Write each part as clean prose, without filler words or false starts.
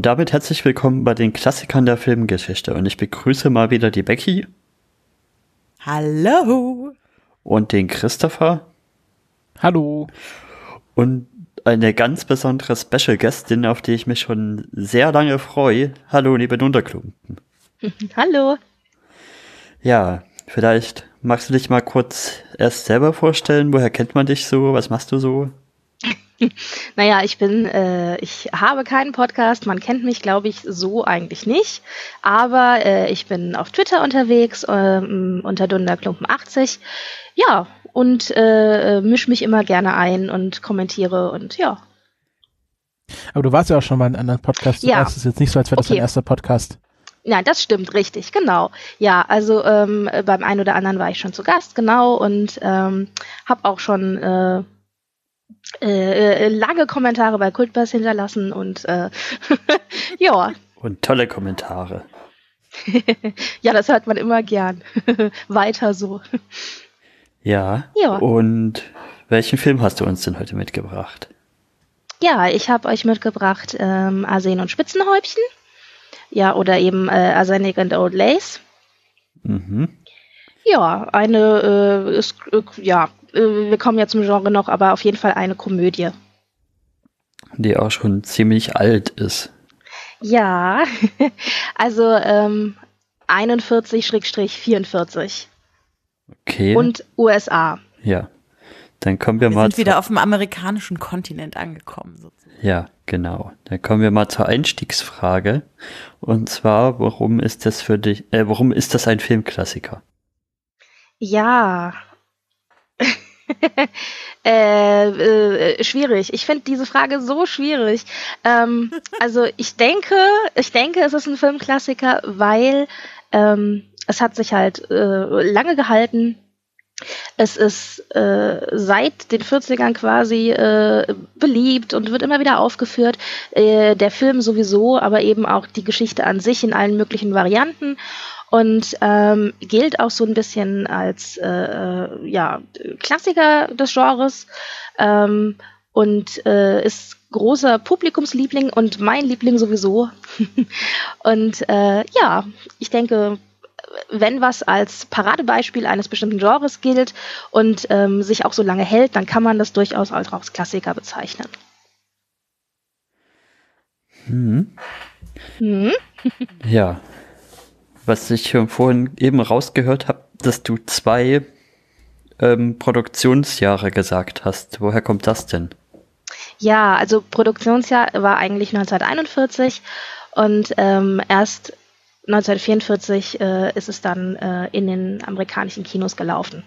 Und damit herzlich willkommen bei den Klassikern der Filmgeschichte. Und ich begrüße mal wieder die Becky. Hallo. Und den Christopher. Hallo. Und eine ganz besondere Special Guestin, auf die ich mich schon sehr lange freue. Hallo, liebe Unterklumpen. Hallo. Ja, vielleicht magst du dich mal kurz erst selber vorstellen. Woher kennt man dich so? Was machst du so? Naja, ich habe keinen Podcast, man kennt mich, glaube ich, so eigentlich nicht, aber ich bin auf Twitter unterwegs, unter Dunderklumpen80, ja, und mische mich immer gerne ein und kommentiere und ja. Aber du warst ja auch schon mal in einem anderen Podcast, Ja. Es ist jetzt nicht so, als wäre das dein erster Podcast. Nein, das stimmt, richtig, genau. Ja, also beim einen oder anderen war ich schon zu Gast, genau, und habe auch schon lange Kommentare bei Kultbass hinterlassen und ja. Und tolle Kommentare. Ja, das hört man immer gern. Weiter so. Ja. Ja. Und welchen Film hast du uns denn heute mitgebracht? Ja, ich habe euch mitgebracht Arsen und Spitzenhäubchen. Ja, oder eben Arsenic and Old Lace. Mhm. Ja, wir kommen ja zum Genre noch, aber auf jeden Fall eine Komödie. Die auch schon ziemlich alt ist. Ja, also 41/44. Okay. Und USA. Ja. Dann kommen wir Wir mal sind wieder auf dem amerikanischen Kontinent angekommen. Sozusagen. Ja, genau. Dann kommen wir mal zur Einstiegsfrage. Und zwar, warum ist das ein Filmklassiker? Ja. Schwierig. Ich finde diese Frage so schwierig. Also ich denke, es ist ein Filmklassiker, weil es hat sich halt lange gehalten. Es ist seit den 40ern quasi beliebt und wird immer wieder aufgeführt. Der Film sowieso, aber eben auch die Geschichte an sich in allen möglichen Varianten. Und gilt auch so ein bisschen als Klassiker des Genres und ist großer Publikumsliebling und mein Liebling sowieso. Und ich denke, wenn was als Paradebeispiel eines bestimmten Genres gilt und sich auch so lange hält, dann kann man das durchaus als Klassiker bezeichnen. Ja. Was ich vorhin eben rausgehört habe, dass du 2 Produktionsjahre gesagt hast. Woher kommt das denn? Ja, also Produktionsjahr war eigentlich 1941 und erst 1944 ist es dann in den amerikanischen Kinos gelaufen.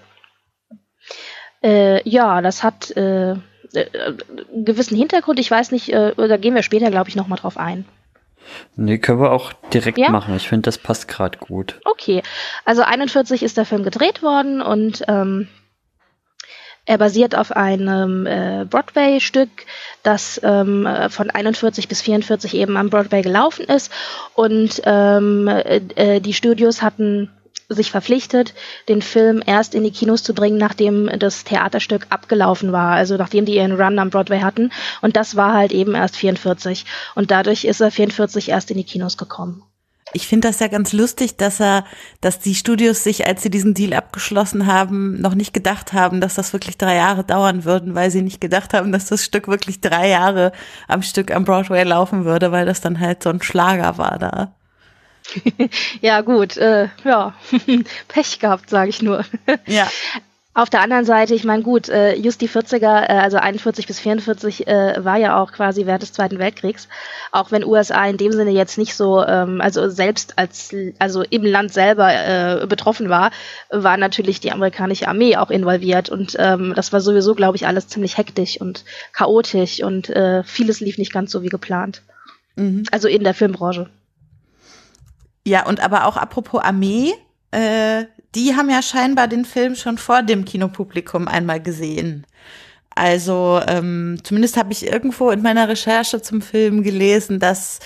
Das hat einen gewissen Hintergrund. Ich weiß nicht, da gehen wir später, glaube ich, nochmal drauf ein. Nee, können wir auch direkt machen. Ich finde, das passt gerade gut. Okay, also 41 ist der Film gedreht worden und er basiert auf einem Broadway-Stück, das von 41 bis 44 eben am Broadway gelaufen ist. Und die Studios hatten sich verpflichtet, den Film erst in die Kinos zu bringen, nachdem das Theaterstück abgelaufen war, also nachdem die ihren Run am Broadway hatten. Und das war halt eben erst 44. Und dadurch ist er 44 erst in die Kinos gekommen. Ich finde das ja ganz lustig, dass die Studios sich, als sie diesen Deal abgeschlossen haben, noch nicht gedacht haben, dass das wirklich 3 Jahre dauern würden, weil sie nicht gedacht haben, dass das Stück wirklich 3 Jahre am Stück am Broadway laufen würde, weil das dann halt so ein Schlager war da. Ja, gut, Pech gehabt, sage ich nur. Ja. Auf der anderen Seite, ich meine, gut, just die 40er, also 41 bis 44, war ja auch quasi während des Zweiten Weltkriegs, auch wenn USA in dem Sinne jetzt nicht so, also selbst also im Land selber betroffen war natürlich die amerikanische Armee auch involviert und das war sowieso, glaube ich, alles ziemlich hektisch und chaotisch und vieles lief nicht ganz so wie geplant. Mhm. Also in der Filmbranche. Ja, und aber auch apropos Armee, die haben ja scheinbar den Film schon vor dem Kinopublikum einmal gesehen. Also zumindest habe ich irgendwo in meiner Recherche zum Film gelesen, dass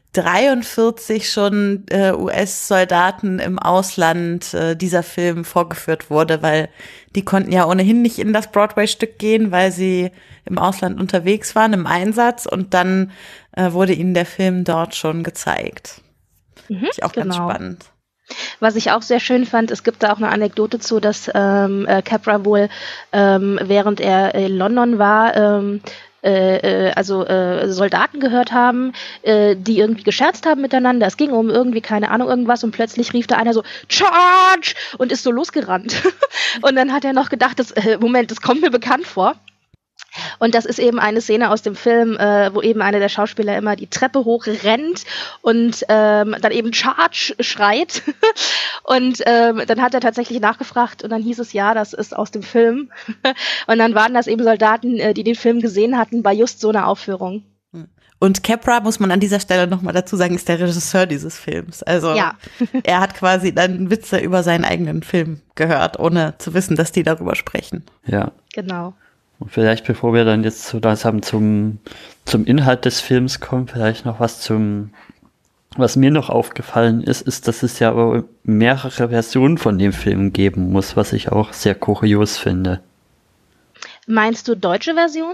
43 schon US-Soldaten im Ausland dieser Film vorgeführt wurde, weil die konnten ja ohnehin nicht in das Broadway-Stück gehen, weil sie im Ausland unterwegs waren, im Einsatz, und dann wurde ihnen der Film dort schon gezeigt. Ist auch ganz spannend. Was ich auch sehr schön fand, es gibt da auch eine Anekdote zu, dass Capra wohl, während er in London war, Soldaten gehört haben, die irgendwie gescherzt haben miteinander. Es ging um irgendwie, keine Ahnung, irgendwas, und plötzlich rief da einer so, Charge! Und ist so losgerannt. Und dann hat er noch gedacht, Moment, das kommt mir bekannt vor. Und das ist eben eine Szene aus dem Film, wo eben einer der Schauspieler immer die Treppe hoch rennt und dann eben Charge schreit. Und dann hat er tatsächlich nachgefragt und dann hieß es, ja, das ist aus dem Film. Und dann waren das eben Soldaten, die den Film gesehen hatten, bei just so einer Aufführung. Und Capra, muss man an dieser Stelle nochmal dazu sagen, ist der Regisseur dieses Films. Also ja. Er hat quasi dann Witze über seinen eigenen Film gehört, ohne zu wissen, dass die darüber sprechen. Ja. Genau. Und vielleicht, bevor wir dann jetzt so langsam zum Inhalt des Films kommen, vielleicht noch was was mir noch aufgefallen ist, dass es ja aber mehrere Versionen von dem Film geben muss, was ich auch sehr kurios finde. Meinst du deutsche Version?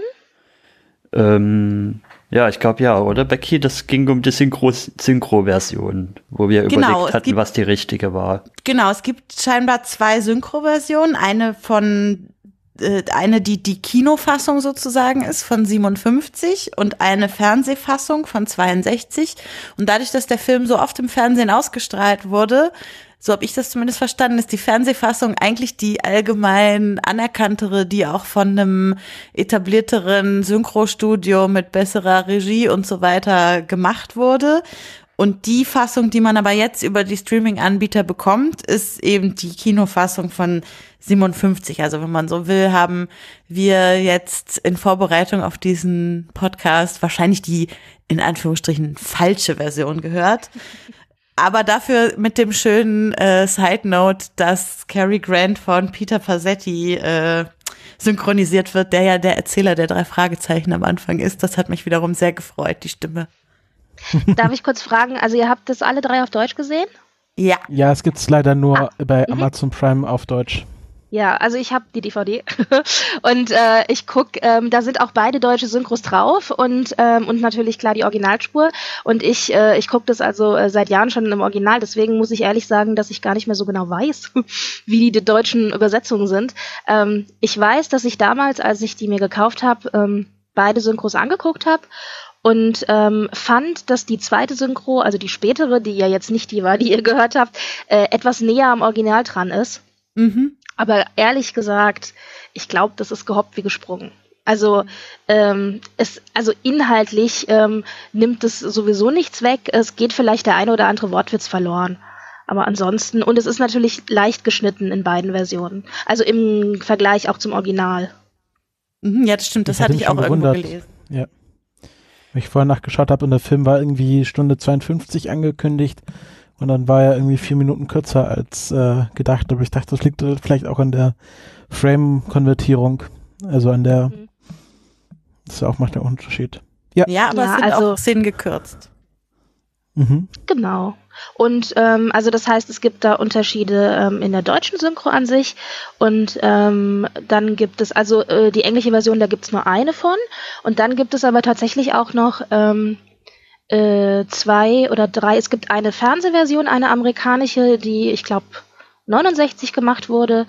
Ja, ich glaube ja, oder Becky? Das ging um die Synchro-Version, wo wir überlegt hatten, was die richtige war. Genau, es gibt scheinbar 2 Synchro-Versionen, eine, die Kinofassung sozusagen ist von 57 und eine Fernsehfassung von 62. Und dadurch, dass der Film so oft im Fernsehen ausgestrahlt wurde, so habe ich das zumindest verstanden, ist die Fernsehfassung eigentlich die allgemein anerkanntere, die auch von einem etablierteren Synchrostudio mit besserer Regie und so weiter gemacht wurde. Und die Fassung, die man aber jetzt über die Streaming-Anbieter bekommt, ist eben die Kinofassung von 57. Also wenn man so will, haben wir jetzt in Vorbereitung auf diesen Podcast wahrscheinlich die, in Anführungsstrichen, falsche Version gehört. Aber dafür mit dem schönen Side-Note, dass Cary Grant von Peter Pasetti synchronisiert wird, der ja der Erzähler der 3 Fragezeichen am Anfang ist. Das hat mich wiederum sehr gefreut, die Stimme. Darf ich kurz fragen, also ihr habt das alle 3 auf Deutsch gesehen? Ja. Ja, es gibt's leider nur bei Amazon Prime auf Deutsch. Ja, also ich habe die DVD und ich gucke, da sind auch beide deutsche Synchros drauf und natürlich klar die Originalspur, und ich gucke das also seit Jahren schon im Original, deswegen muss ich ehrlich sagen, dass ich gar nicht mehr so genau weiß, wie die deutschen Übersetzungen sind. Ich weiß, dass ich damals, als ich die mir gekauft habe, beide Synchros angeguckt habe und fand, dass die zweite Synchro, also die spätere, die ja jetzt nicht die war, die ihr gehört habt, etwas näher am Original dran ist. Mhm. Aber ehrlich gesagt, ich glaube, das ist gehoppt wie gesprungen. Also inhaltlich nimmt es sowieso nichts weg. Es geht vielleicht der eine oder andere Wortwitz verloren. Aber ansonsten, und es ist natürlich leicht geschnitten in beiden Versionen. Also im Vergleich auch zum Original. Ja, das stimmt, das hatte ich auch irgendwo gelesen. Ja. Weil ich vorher nachgeschaut habe und der Film war irgendwie Stunde 52 angekündigt. Und dann war er irgendwie 4 Minuten kürzer als gedacht. Aber ich dachte, das liegt vielleicht auch an der Frame-Konvertierung. Also an der, das auch macht der Unterschied. Ja, aber es sind auch Szenen gekürzt. Mhm. Genau. Und also das heißt, es gibt da Unterschiede in der deutschen Synchro an sich. Und dann gibt es, also die englische Version, da gibt es nur eine von. Und dann gibt es aber tatsächlich auch noch 2 oder 3. Es gibt eine Fernsehversion, eine amerikanische, die, ich glaube, 69 gemacht wurde,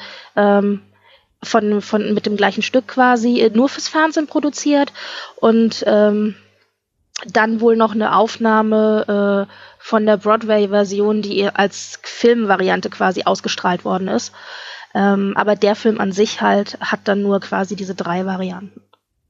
mit dem gleichen Stück quasi, nur fürs Fernsehen produziert. Und dann wohl noch eine Aufnahme von der Broadway-Version, die als Filmvariante quasi ausgestrahlt worden ist. Aber der Film an sich halt hat dann nur quasi diese 3 Varianten.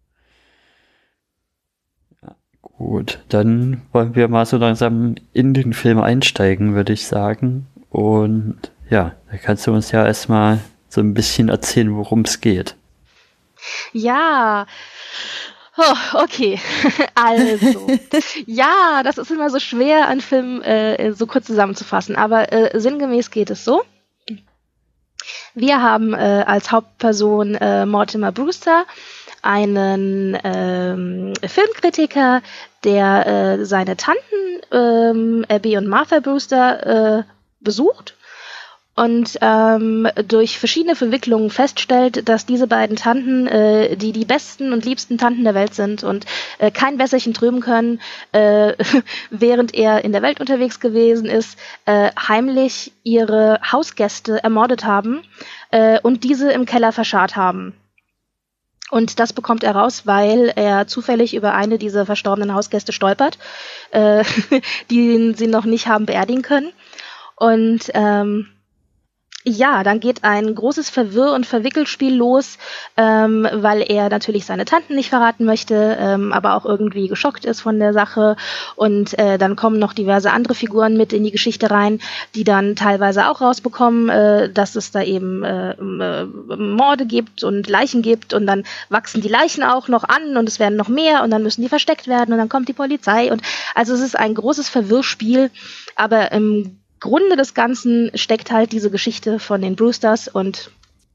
Gut, dann wollen wir mal so langsam in den Film einsteigen, würde ich sagen. Und ja, da kannst du uns ja erstmal so ein bisschen erzählen, worum es geht. Ja, okay. Also, ja, das ist immer so schwer, einen Film so kurz zusammenzufassen. Aber sinngemäß geht es so. Wir haben als Hauptperson Mortimer Brewster, einen Filmkritiker, der seine Tanten Abby und Martha Brewster besucht und durch verschiedene Verwicklungen feststellt, dass diese beiden Tanten die besten und liebsten Tanten der Welt sind und kein Wässerchen trüben können, während er in der Welt unterwegs gewesen ist, heimlich ihre Hausgäste ermordet haben und diese im Keller verscharrt haben. Und das bekommt er raus, weil er zufällig über eine dieser verstorbenen Hausgäste stolpert, die sie noch nicht haben beerdigen können. Und ja, dann geht ein großes Verwirr- und Verwickelspiel los, weil er natürlich seine Tanten nicht verraten möchte, aber auch irgendwie geschockt ist von der Sache. Und dann kommen noch diverse andere Figuren mit in die Geschichte rein, die dann teilweise auch rausbekommen, dass es da eben Morde gibt und Leichen gibt. Und dann wachsen die Leichen auch noch an und es werden noch mehr und dann müssen die versteckt werden und dann kommt die Polizei. Und also es ist ein großes Verwirrspiel, aber im Grunde des Ganzen steckt halt diese Geschichte von den Brewsters und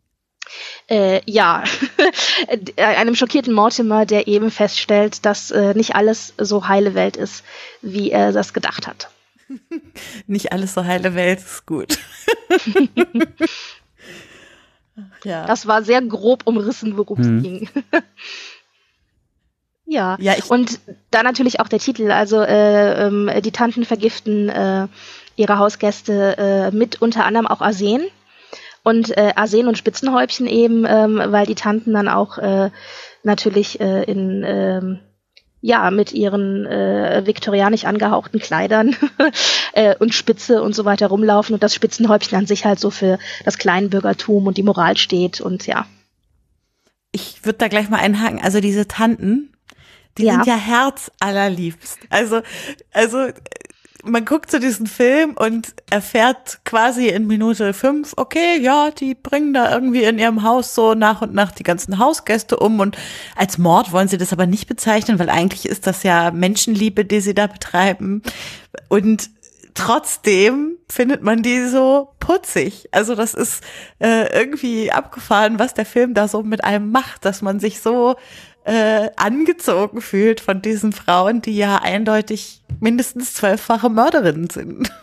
ja, einem schockierten Mortimer, der eben feststellt, dass nicht alles so heile Welt ist, wie er das gedacht hat. Nicht alles so heile Welt ist gut. Ja. Das war sehr grob umrissen, worum es ging. Ja, und da natürlich auch der Titel, also die Tanten vergiften ihre Hausgäste mit unter anderem auch Arsen und Arsen und Spitzenhäubchen eben, weil die Tanten dann auch natürlich mit ihren viktorianisch angehauchten Kleidern und Spitze und so weiter rumlaufen und das Spitzenhäubchen an sich halt so für das Kleinbürgertum und die Moral steht und ja. Ich würde da gleich mal einhaken, also diese Tanten, die sind ja herzallerliebst. Also man guckt zu diesem Film und erfährt quasi in Minute 5, okay, ja, die bringen da irgendwie in ihrem Haus so nach und nach die ganzen Hausgäste um und als Mord wollen sie das aber nicht bezeichnen, weil eigentlich ist das ja Menschenliebe, die sie da betreiben und trotzdem findet man die so putzig. Also das ist irgendwie abgefahren, was der Film da so mit einem macht, dass man sich so angezogen fühlt von diesen Frauen, die ja eindeutig mindestens 12-fache Mörderinnen sind.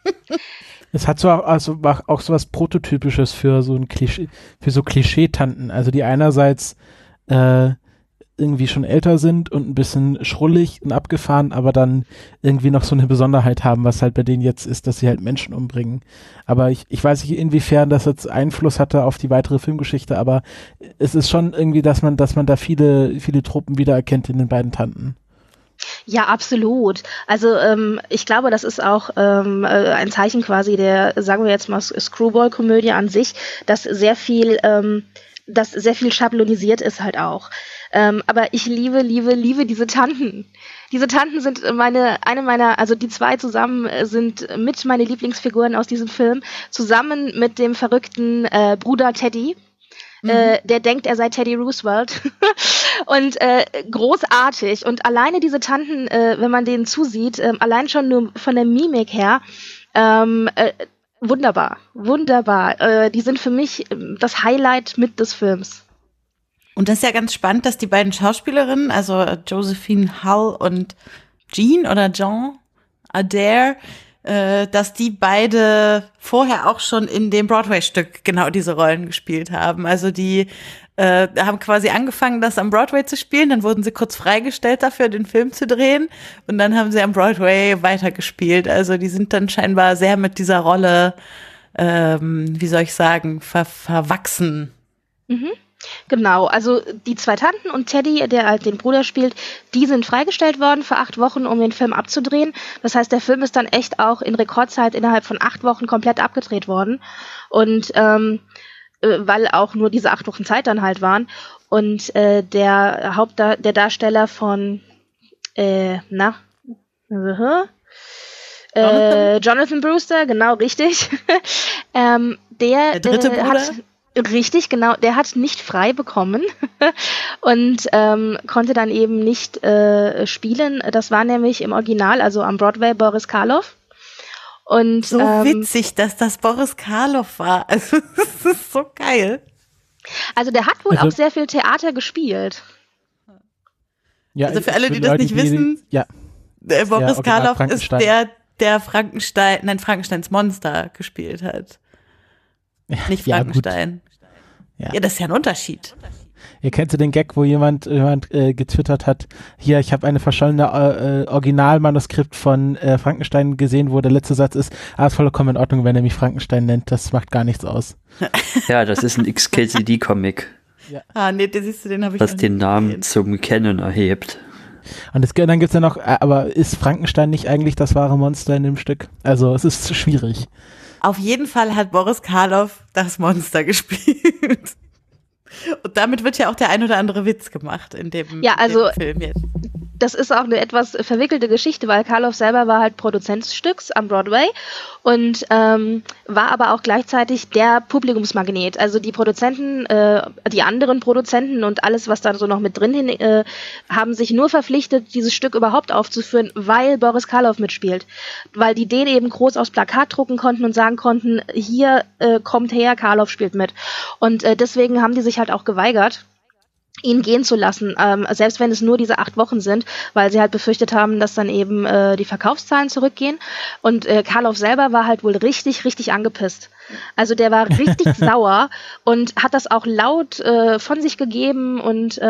Es hat so auch so was Prototypisches für so ein Klischee, für so Klischee-Tanten. Also die einerseits irgendwie schon älter sind und ein bisschen schrullig und abgefahren, aber dann irgendwie noch so eine Besonderheit haben, was halt bei denen jetzt ist, dass sie halt Menschen umbringen. Aber ich weiß nicht, inwiefern das jetzt Einfluss hatte auf die weitere Filmgeschichte, aber es ist schon irgendwie, dass man da viele Tropen wiedererkennt in den beiden Tanten. Ja, absolut. Also ich glaube, das ist auch ein Zeichen quasi der, sagen wir jetzt mal, Screwball-Komödie an sich, dass sehr viel schablonisiert ist halt auch. Aber ich liebe diese Tanten. Diese Tanten sind also die zwei zusammen sind mit meine Lieblingsfiguren aus diesem Film, zusammen mit dem verrückten Bruder Teddy. Der denkt, er sei Teddy Roosevelt. Und großartig. Und alleine diese Tanten, wenn man denen zusieht, allein schon nur von der Mimik her, wunderbar. Die sind für mich das Highlight mit des Films. Und das ist ja ganz spannend, dass die beiden Schauspielerinnen, also Josephine Hull und Jean Adair, dass die beide vorher auch schon in dem Broadway-Stück genau diese Rollen gespielt haben. Also die haben quasi angefangen, das am Broadway zu spielen, dann wurden sie kurz freigestellt dafür, den Film zu drehen und dann haben sie am Broadway weitergespielt. Also die sind dann scheinbar sehr mit dieser Rolle, wie soll ich sagen, verwachsen. Mhm. Genau, also die zwei Tanten und Teddy, der halt den Bruder spielt, die sind freigestellt worden für 8 Wochen, um den Film abzudrehen. Das heißt, der Film ist dann echt auch in Rekordzeit innerhalb von 8 Wochen komplett abgedreht worden. Und weil auch nur diese 8 Wochen Zeit dann halt waren. Und der Darsteller von Jonathan Brewster, genau, richtig. Der dritte Bruder? Richtig, genau. Der hat nicht frei bekommen und konnte dann eben nicht spielen. Das war nämlich im Original, also am Broadway, Boris Karloff. Und, so witzig, dass das Boris Karloff war. Also, das ist so geil. Also der hat wohl auch sehr viel Theater gespielt. Ja, Also für alle, die das Leute, nicht wissen, ja, Boris Original Karloff ist Frankenstein. der Frankensteins Monster gespielt hat. Nicht Ja, Frankenstein. Ja. Ja, das ist ja ein Unterschied. Ihr kennt den Gag, wo jemand getwittert hat, hier, ich habe eine verschollene Originalmanuskript von Frankenstein gesehen, wo der letzte Satz ist, ist vollkommen in Ordnung, wenn er mich Frankenstein nennt, das macht gar nichts aus. Ja, das ist ein XKCD-Comic, Nee, den habe ich was noch den nicht Namen gesehen. zum Kennen erhebt. Und dann gibt's ja noch, aber ist Frankenstein nicht eigentlich das wahre Monster in dem Stück? Also es ist schwierig. Auf jeden Fall hat Boris Karloff das Monster gespielt. Und damit wird ja auch der ein oder andere Witz gemacht in dem Film jetzt. Das ist auch eine etwas verwickelte Geschichte, weil Karloff selber war halt Produzent des Stücks am Broadway und war aber auch gleichzeitig der Publikumsmagnet. Also die Produzenten, die anderen Produzenten und alles, was da so noch mit drin haben sich nur verpflichtet, dieses Stück überhaupt aufzuführen, weil Boris Karloff mitspielt. Weil die den eben groß aufs Plakat drucken konnten und sagen konnten, hier kommt her, Karloff spielt mit. Und deswegen haben die sich halt auch geweigert, ihn gehen zu lassen, selbst wenn es nur diese 8 Wochen sind, weil sie halt befürchtet haben, dass dann eben die Verkaufszahlen zurückgehen. Und Karloff selber war halt wohl richtig, richtig angepisst. Also der war richtig sauer und hat das auch laut von sich gegeben und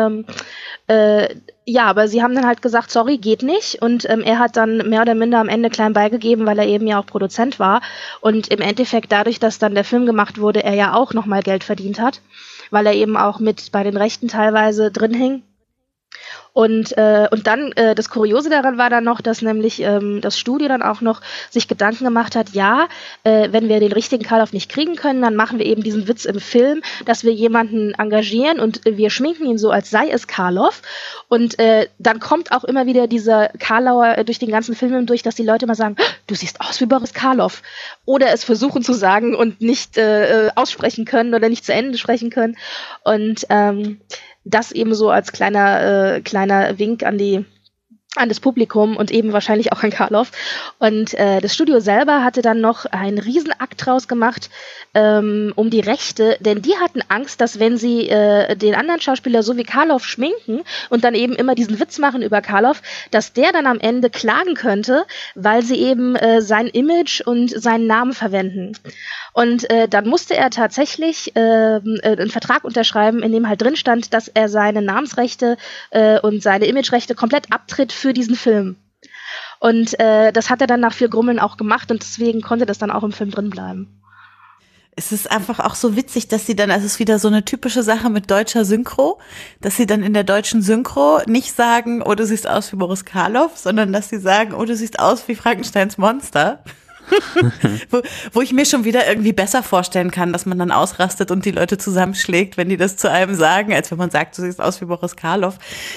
aber sie haben dann halt gesagt, sorry, geht nicht. Und er hat dann mehr oder minder am Ende klein beigegeben, weil er eben ja auch Produzent war. Und im Endeffekt dadurch, dass dann der Film gemacht wurde, er ja auch nochmal Geld verdient hat, weil er eben auch mit bei den Rechten teilweise drin hing. Und dann, das Kuriose daran war dann noch, dass nämlich das Studio dann auch noch sich Gedanken gemacht hat, wenn wir den richtigen Karloff nicht kriegen können, dann machen wir eben diesen Witz im Film, dass wir jemanden engagieren und wir schminken ihn so, als sei es Karloff. Und dann kommt auch immer wieder dieser Karlauer durch den ganzen Film durch, dass die Leute mal sagen, du siehst aus wie Boris Karloff. Oder es versuchen zu sagen und nicht aussprechen können oder nicht zu Ende sprechen können. Und das eben so als kleiner Wink an das Publikum und eben wahrscheinlich auch an Karloff. Und das Studio selber hatte dann noch einen Riesenakt draus gemacht um die Rechte, denn die hatten Angst, dass wenn sie den anderen Schauspieler so wie Karloff schminken und dann eben immer diesen Witz machen über Karloff, dass der dann am Ende klagen könnte, weil sie eben sein Image und seinen Namen verwenden. Und dann musste er tatsächlich einen Vertrag unterschreiben, in dem halt drin stand, dass er seine Namensrechte und seine Imagerechte komplett abtritt für diesen Film. Und das hat er dann nach viel Grummeln auch gemacht und deswegen konnte das dann auch im Film drin bleiben. Es ist einfach auch so witzig, dass sie dann, also es ist wieder so eine typische Sache mit deutscher Synchro, dass sie dann in der deutschen Synchro nicht sagen, oh, du siehst aus wie Boris Karloff, sondern dass sie sagen, oh, du siehst aus wie Frankensteins Monster. wo ich mir schon wieder irgendwie besser vorstellen kann, dass man dann ausrastet und die Leute zusammenschlägt, wenn die das zu einem sagen, als wenn man sagt, du siehst aus wie Boris Karloff.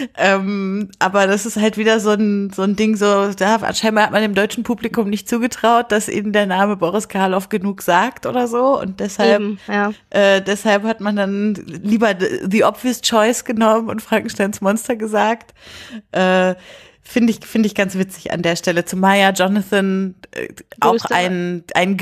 Aber das ist halt wieder so ein Ding, scheinbar hat man dem deutschen Publikum nicht zugetraut, dass ihnen der Name Boris Karloff genug sagt oder so. Und deshalb, deshalb hat man dann lieber the obvious choice genommen und Frankensteins Monster gesagt. Finde ich ganz witzig an der Stelle. Zumal ja Jonathan auch ein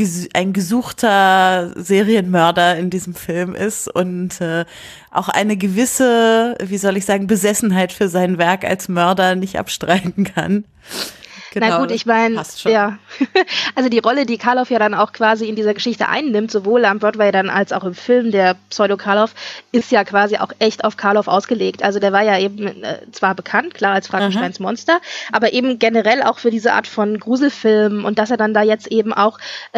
gesuchter Serienmörder in diesem Film ist und auch eine gewisse, wie soll ich sagen, Besessenheit für sein Werk als Mörder nicht abstreiten kann. Genau, na gut, ich meine, ja. Also die Rolle, die Karloff ja dann auch quasi in dieser Geschichte einnimmt, sowohl am Broadway dann als auch im Film, der Pseudo-Karloff, ist ja quasi auch echt auf Karloff ausgelegt. Also der war ja eben zwar bekannt, klar, als Frankensteins Monster, aber eben generell auch für diese Art von Gruselfilmen und dass er dann da jetzt eben auch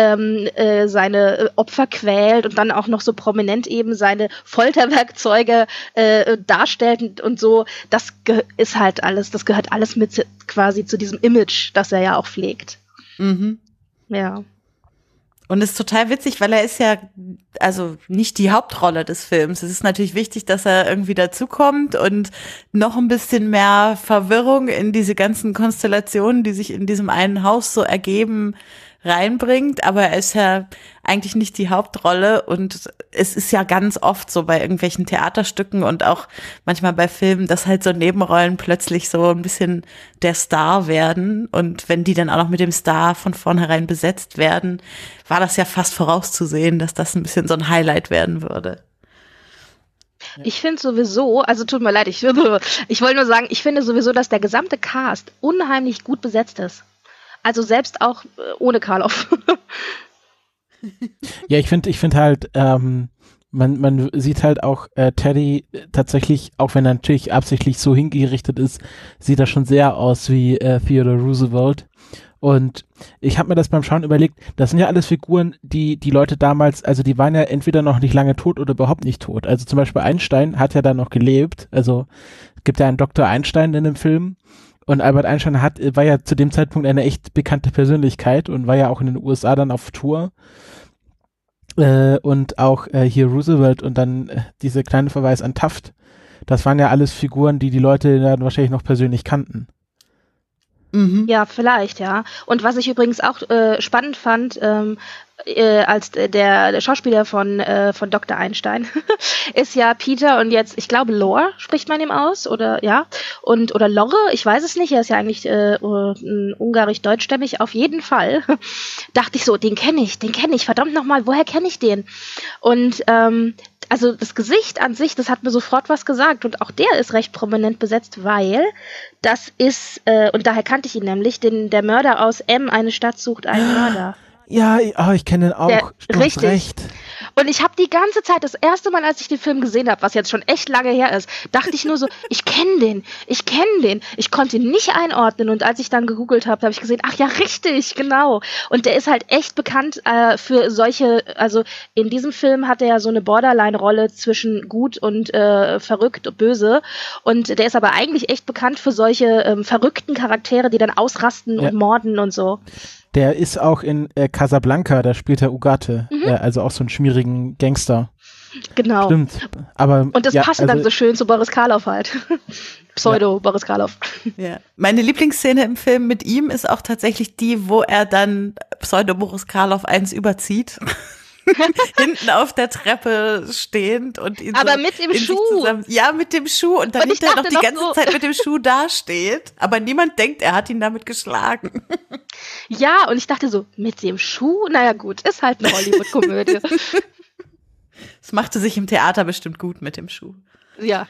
seine Opfer quält und dann auch noch so prominent eben seine Folterwerkzeuge darstellt und so, das ist halt alles, das gehört alles mit quasi zu diesem Image, das er ja auch pflegt. Mhm. Ja. Und es ist total witzig, weil er ist ja also nicht die Hauptrolle des Films. Es ist natürlich wichtig, dass er irgendwie dazukommt und noch ein bisschen mehr Verwirrung in diese ganzen Konstellationen, die sich in diesem einen Haus so ergeben, reinbringt, aber er ist ja eigentlich nicht die Hauptrolle und es ist ja ganz oft so bei irgendwelchen Theaterstücken und auch manchmal bei Filmen, dass halt so Nebenrollen plötzlich so ein bisschen der Star werden und wenn die dann auch noch mit dem Star von vornherein besetzt werden, war das ja fast vorauszusehen, dass das ein bisschen so ein Highlight werden würde. Ich finde sowieso, also tut mir leid, ich wollte nur sagen, ich finde sowieso, dass der gesamte Cast unheimlich gut besetzt ist. Also selbst auch ohne Karloff. Ja, ich finde halt, man sieht halt auch Teddy tatsächlich, auch wenn er natürlich absichtlich so hingerichtet ist, sieht er schon sehr aus wie Theodore Roosevelt. Und ich habe mir das beim Schauen überlegt, das sind ja alles Figuren, die Leute damals, also die waren ja entweder noch nicht lange tot oder überhaupt nicht tot. Also zum Beispiel Einstein hat ja da noch gelebt, also es gibt ja einen Dr. Einstein in dem Film und Albert Einstein war ja zu dem Zeitpunkt eine echt bekannte Persönlichkeit und war ja auch in den USA dann auf Tour. Und auch hier Roosevelt und dann dieser kleine Verweis an Taft, das waren ja alles Figuren, die Leute dann wahrscheinlich noch persönlich kannten. Ja, vielleicht, ja. Und was ich übrigens auch spannend fand, als der Schauspieler von Dr. Einstein ist ja Peter und jetzt, ich glaube, Lore spricht man ihm aus, oder ja, oder Lorre, ich weiß es nicht, er ist ja eigentlich ungarisch-deutschstämmig, auf jeden Fall. Dachte ich so, den kenne ich, verdammt nochmal, woher kenne ich den? Und also das Gesicht an sich, das hat mir sofort was gesagt und auch der ist recht prominent besetzt, weil das ist, und daher kannte ich ihn nämlich, der Mörder aus M, eine Stadt sucht einen Mörder. Ja, ich kenne den auch. Richtig. Recht. Und ich habe die ganze Zeit, das erste Mal, als ich den Film gesehen habe, was jetzt schon echt lange her ist, dachte ich nur so, ich kenne den. Ich konnte ihn nicht einordnen und als ich dann gegoogelt habe, habe ich gesehen, ach ja, richtig, genau. Und der ist halt echt bekannt für solche, also in diesem Film hat er ja so eine Borderline-Rolle zwischen gut und verrückt und böse und der ist aber eigentlich echt bekannt für solche verrückten Charaktere, die dann ausrasten und morden und so. Der ist auch in Casablanca, da spielt er Ugarte, also auch so einen schmierigen Gangster. Genau. Stimmt, aber und das passt dann so schön zu Boris Karloff halt. Boris Karloff. Ja. Meine Lieblingsszene im Film mit ihm ist auch tatsächlich die, wo er dann Pseudo-Boris Karloff eins überzieht. Hinten auf der Treppe stehend und ihn aber so mit dem Schuh. Ja, mit dem Schuh und dann hinterher noch die ganze Zeit mit dem Schuh dasteht, aber niemand denkt, er hat ihn damit geschlagen. Ja, und ich dachte so, mit dem Schuh? Naja gut, ist halt eine Hollywood-Komödie. Das machte sich im Theater bestimmt gut mit dem Schuh. Ja.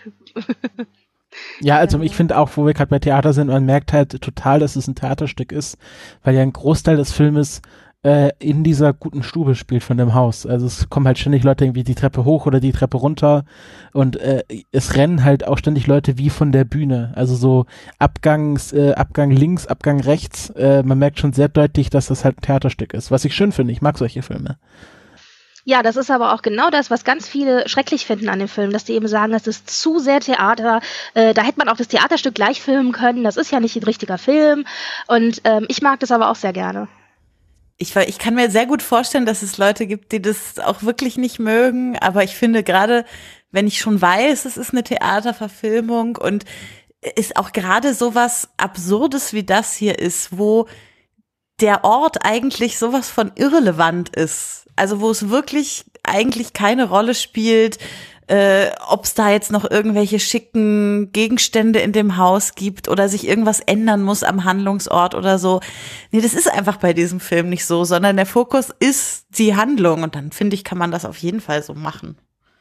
Ja, also ich finde auch, wo wir gerade bei Theater sind, man merkt halt total, dass es ein Theaterstück ist, weil ja ein Großteil des Filmes in dieser guten Stube spielt von dem Haus. Also es kommen halt ständig Leute irgendwie die Treppe hoch oder die Treppe runter und es rennen halt auch ständig Leute wie von der Bühne. Also so Abgang links, Abgang rechts. Man merkt schon sehr deutlich, dass das halt ein Theaterstück ist, was ich schön finde. Ich mag solche Filme. Ja, das ist aber auch genau das, was ganz viele schrecklich finden an dem Film, dass die eben sagen, das ist zu sehr Theater, da hätte man auch das Theaterstück gleich filmen können, das ist ja nicht ein richtiger Film und ich mag das aber auch sehr gerne. Ich kann mir sehr gut vorstellen, dass es Leute gibt, die das auch wirklich nicht mögen, aber ich finde gerade, wenn ich schon weiß, es ist eine Theaterverfilmung und ist auch gerade sowas Absurdes wie das hier ist, wo der Ort eigentlich sowas von irrelevant ist, also wo es wirklich eigentlich keine Rolle spielt, ob es da jetzt noch irgendwelche schicken Gegenstände in dem Haus gibt oder sich irgendwas ändern muss am Handlungsort oder so. Nee, das ist einfach bei diesem Film nicht so, sondern der Fokus ist die Handlung und dann finde ich, kann man das auf jeden Fall so machen.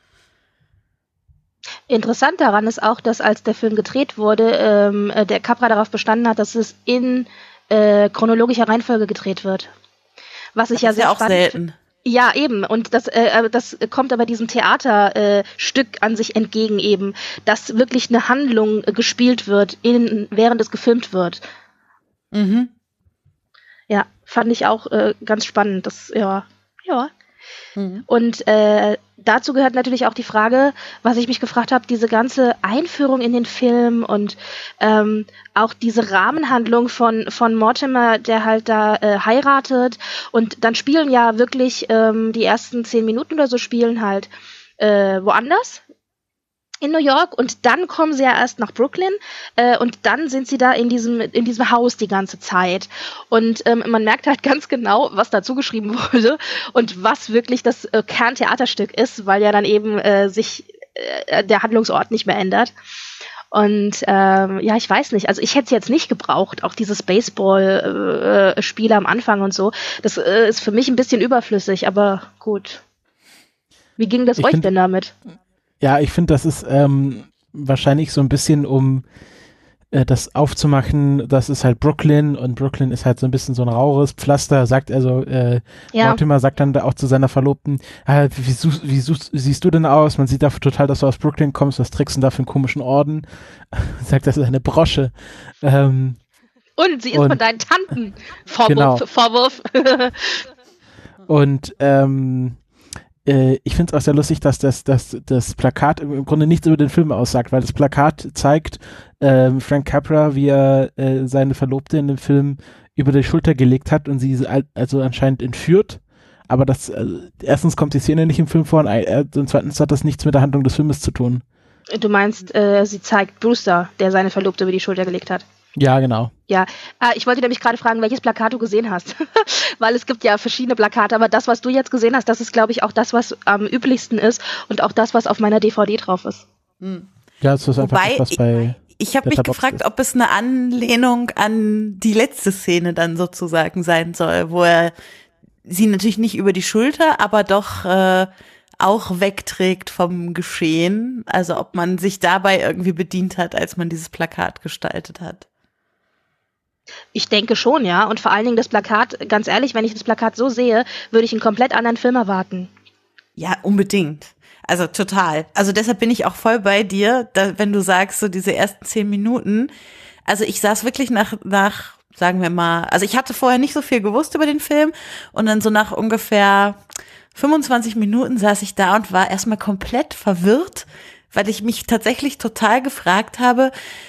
Interessant daran ist auch, dass als der Film gedreht wurde, der Capra darauf bestanden hat, dass es in chronologischer Reihenfolge gedreht wird. Was ich ja sehr auch selten. Ja, eben. Und das kommt aber diesem Theaterstück an sich entgegen eben, dass wirklich eine Handlung gespielt wird, während es gefilmt wird. Mhm. Ja, fand ich auch ganz spannend. Das, ja. Mhm. Und dazu gehört natürlich auch die Frage, was ich mich gefragt habe, diese ganze Einführung in den Film und auch diese Rahmenhandlung von Mortimer, der halt da heiratet und dann spielen ja wirklich die ersten 10 Minuten oder so spielen halt woanders in New York und dann kommen sie ja erst nach Brooklyn und dann sind sie da in diesem Haus die ganze Zeit und man merkt halt ganz genau, was dazu geschrieben wurde und was wirklich das Kerntheaterstück ist, weil ja dann eben sich der Handlungsort nicht mehr ändert. Und ja, ich weiß nicht, also ich hätte es jetzt nicht gebraucht, auch dieses Baseball-Spiel am Anfang und so. Das ist für mich ein bisschen überflüssig, aber gut. Wie ging das euch denn damit? Ja, ich finde, das ist wahrscheinlich so ein bisschen, um das aufzumachen, das ist halt Brooklyn und Brooklyn ist halt so ein bisschen so ein raures Pflaster, sagt also, Mortimer sagt dann da auch zu seiner Verlobten, wie siehst du denn aus? Man sieht dafür total, dass du aus Brooklyn kommst, was trägst du denn da für einen komischen Orden? Sagt, das ist eine Brosche. Und sie ist von deinen Tanten. Vorwurf. Und ich finde es auch sehr lustig, dass das Plakat im Grunde nichts über den Film aussagt, weil das Plakat zeigt Frank Capra, wie er seine Verlobte in dem Film über die Schulter gelegt hat und sie also anscheinend entführt. Aber erstens kommt die Szene nicht im Film vor und zweitens hat das nichts mit der Handlung des Filmes zu tun. Du meinst, sie zeigt Brewster, der seine Verlobte über die Schulter gelegt hat? Ja, genau. Ja, ich wollte nämlich gerade fragen, welches Plakat du gesehen hast, weil es gibt ja verschiedene Plakate, aber das, was du jetzt gesehen hast, das ist, glaube ich, auch das, was am üblichsten ist und auch das, was auf meiner DVD drauf ist. Ja, es ist einfach das, was bei ich habe mich gefragt, ob es eine Anlehnung an die letzte Szene dann sozusagen sein soll, wo er sie natürlich nicht über die Schulter, aber doch auch wegträgt vom Geschehen. Also ob man sich dabei irgendwie bedient hat, als man dieses Plakat gestaltet hat. Ich denke schon, ja. Und vor allen Dingen das Plakat, ganz ehrlich, wenn ich das Plakat so sehe, würde ich einen komplett anderen Film erwarten. Ja, unbedingt. Also total. Also deshalb bin ich auch voll bei dir, wenn du sagst, so diese ersten 10 Minuten. Also ich saß wirklich nach, sagen wir mal, also ich hatte vorher nicht so viel gewusst über den Film und dann so nach ungefähr 25 Minuten saß ich da und war erstmal komplett verwirrt, weil ich mich tatsächlich total gefragt habe,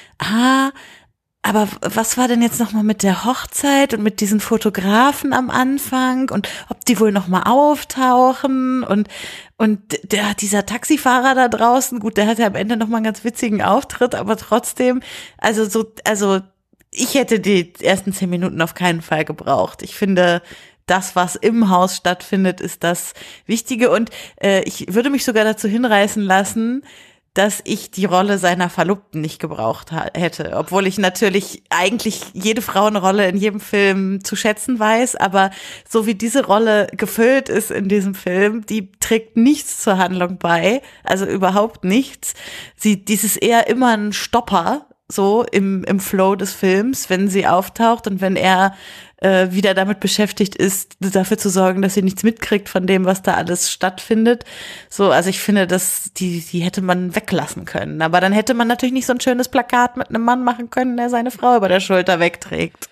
aber was war denn jetzt nochmal mit der Hochzeit und mit diesen Fotografen am Anfang und ob die wohl nochmal auftauchen und dieser Taxifahrer da draußen, gut, der hatte am Ende nochmal einen ganz witzigen Auftritt, aber trotzdem, also ich hätte die ersten 10 Minuten auf keinen Fall gebraucht. Ich finde, das, was im Haus stattfindet, ist das Wichtige und ich würde mich sogar dazu hinreißen lassen, dass ich die Rolle seiner Verlobten nicht gebraucht hätte, obwohl ich natürlich eigentlich jede Frauenrolle in jedem Film zu schätzen weiß, aber so wie diese Rolle gefüllt ist in diesem Film, die trägt nichts zur Handlung bei, also überhaupt nichts. Dies ist eher immer ein Stopper, so im Flow des Films, wenn sie auftaucht und wenn er wieder damit beschäftigt ist, dafür zu sorgen, dass sie nichts mitkriegt von dem, was da alles stattfindet. So, also ich finde, die hätte man weglassen können. Aber dann hätte man natürlich nicht so ein schönes Plakat mit einem Mann machen können, der seine Frau über der Schulter wegträgt.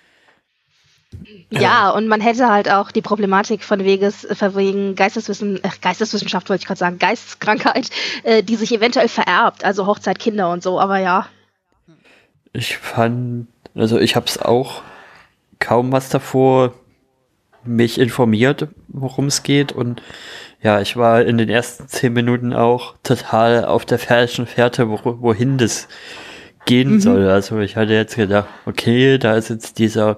Ja, und man hätte halt auch die Problematik von wegen Geisteswissenschaft wollte ich gerade sagen, Geisteskrankheit, die sich eventuell vererbt, also Hochzeit, Kinder und so, aber ja. Ich habe es auch kaum was davor mich informiert, worum es geht und ja, ich war in den ersten 10 Minuten auch total auf der falschen Fährte, wohin das gehen soll. Also ich hatte jetzt gedacht, okay, da ist jetzt dieser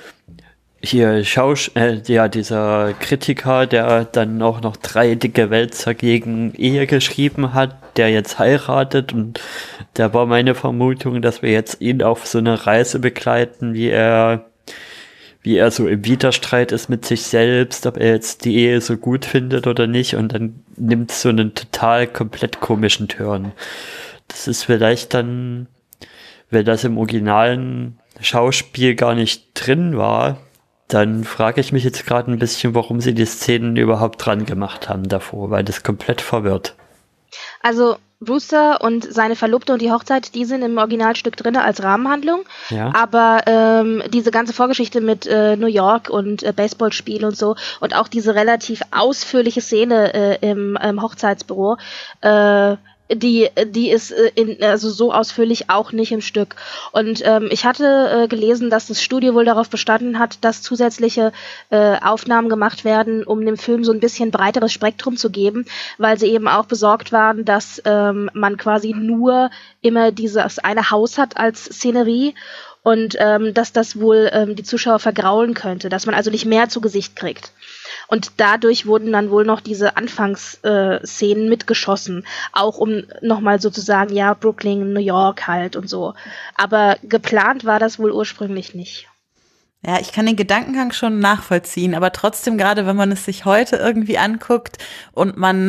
Kritiker, der dann auch noch 3 dicke Wälzer gegen Ehe geschrieben hat, der jetzt heiratet und da war meine Vermutung, dass wir jetzt ihn auf so eine Reise begleiten, wie er so im Widerstreit ist mit sich selbst, ob er jetzt die Ehe so gut findet oder nicht und dann nimmt so einen total komplett komischen Turn. Das ist vielleicht dann, wenn das im originalen Schauspiel gar nicht drin war, dann frage ich mich jetzt gerade ein bisschen, warum sie die Szenen überhaupt dran gemacht haben davor, weil das komplett verwirrt. Also Brewster und seine Verlobte und die Hochzeit, die sind im Originalstück drin als Rahmenhandlung. Ja. Aber diese ganze Vorgeschichte mit New York und Baseballspiel und so und auch diese relativ ausführliche Szene im Hochzeitsbüro, die ist also so ausführlich auch nicht im Stück. Und ich hatte gelesen, dass das Studio wohl darauf bestanden hat, dass zusätzliche Aufnahmen gemacht werden, um dem Film so ein bisschen breiteres Spektrum zu geben, weil sie eben auch besorgt waren, dass man quasi nur immer dieses eine Haus hat als Szenerie und dass das wohl die Zuschauer vergraulen könnte, dass man also nicht mehr zu Gesicht kriegt. Und dadurch wurden dann wohl noch diese Anfangsszenen mitgeschossen, auch um nochmal sozusagen, ja, Brooklyn, New York halt und so. Aber geplant war das wohl ursprünglich nicht. Ja, ich kann den Gedankengang schon nachvollziehen, aber trotzdem, gerade wenn man es sich heute irgendwie anguckt und man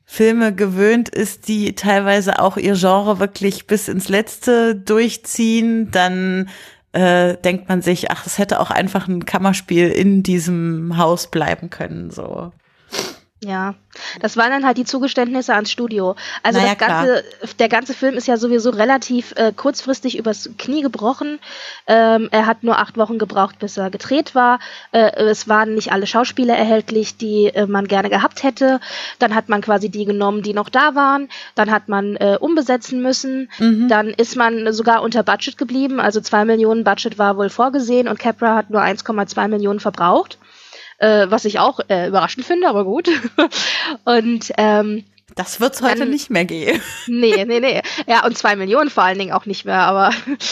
Filme gewöhnt ist, die teilweise auch ihr Genre wirklich bis ins Letzte durchziehen, dann denkt man sich, ach, es hätte auch einfach ein Kammerspiel in diesem Haus bleiben können, so. Ja, das waren dann halt die Zugeständnisse ans Studio. Also Naja, der ganze Film ist ja sowieso relativ kurzfristig übers Knie gebrochen. Er hat nur 8 Wochen gebraucht, bis er gedreht war. Es waren nicht alle Schauspieler erhältlich, die man gerne gehabt hätte. Dann hat man quasi die genommen, die noch da waren. Dann hat man umbesetzen müssen. Dann ist man sogar unter Budget geblieben. Also 2 Millionen Budget war wohl vorgesehen und Capra hat nur 1,2 Millionen verbraucht. Was ich auch überraschend finde, aber gut. Und das wird's heute nicht mehr geben. Nee. Ja, und 2 Millionen vor allen Dingen auch nicht mehr, aber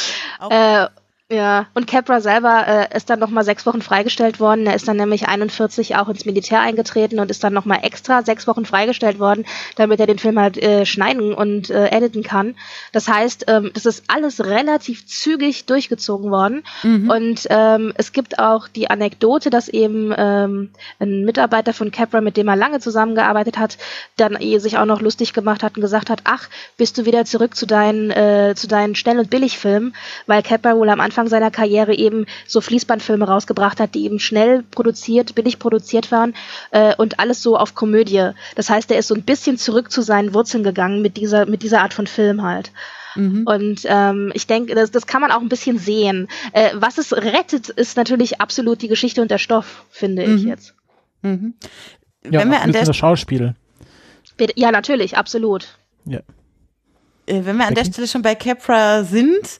ja, und Capra selber ist dann nochmal 6 Wochen freigestellt worden. Er ist dann nämlich 41 auch ins Militär eingetreten und ist dann nochmal extra 6 Wochen freigestellt worden, damit er den Film halt schneiden und editen kann. Das heißt, das ist alles relativ zügig durchgezogen worden. Und es gibt auch die Anekdote, dass eben ein Mitarbeiter von Capra, mit dem er lange zusammengearbeitet hat, dann sich auch noch lustig gemacht hat und gesagt hat, ach, bist du wieder zurück zu deinen Schnell- und Billigfilmen, weil Capra wohl am Anfang seiner Karriere eben so Fließbandfilme rausgebracht hat, die eben schnell produziert, billig produziert waren und alles so auf Komödie. Das heißt, er ist so ein bisschen zurück zu seinen Wurzeln gegangen mit dieser Art von Film halt. Und ich denke, das kann man auch ein bisschen sehen. Was es rettet, ist natürlich absolut die Geschichte und der Stoff, finde ich jetzt. Ja, Wenn wir an das Schauspiel. Ja, natürlich, absolut. Ja. Wenn wir an der Stelle schon bei Capra sind,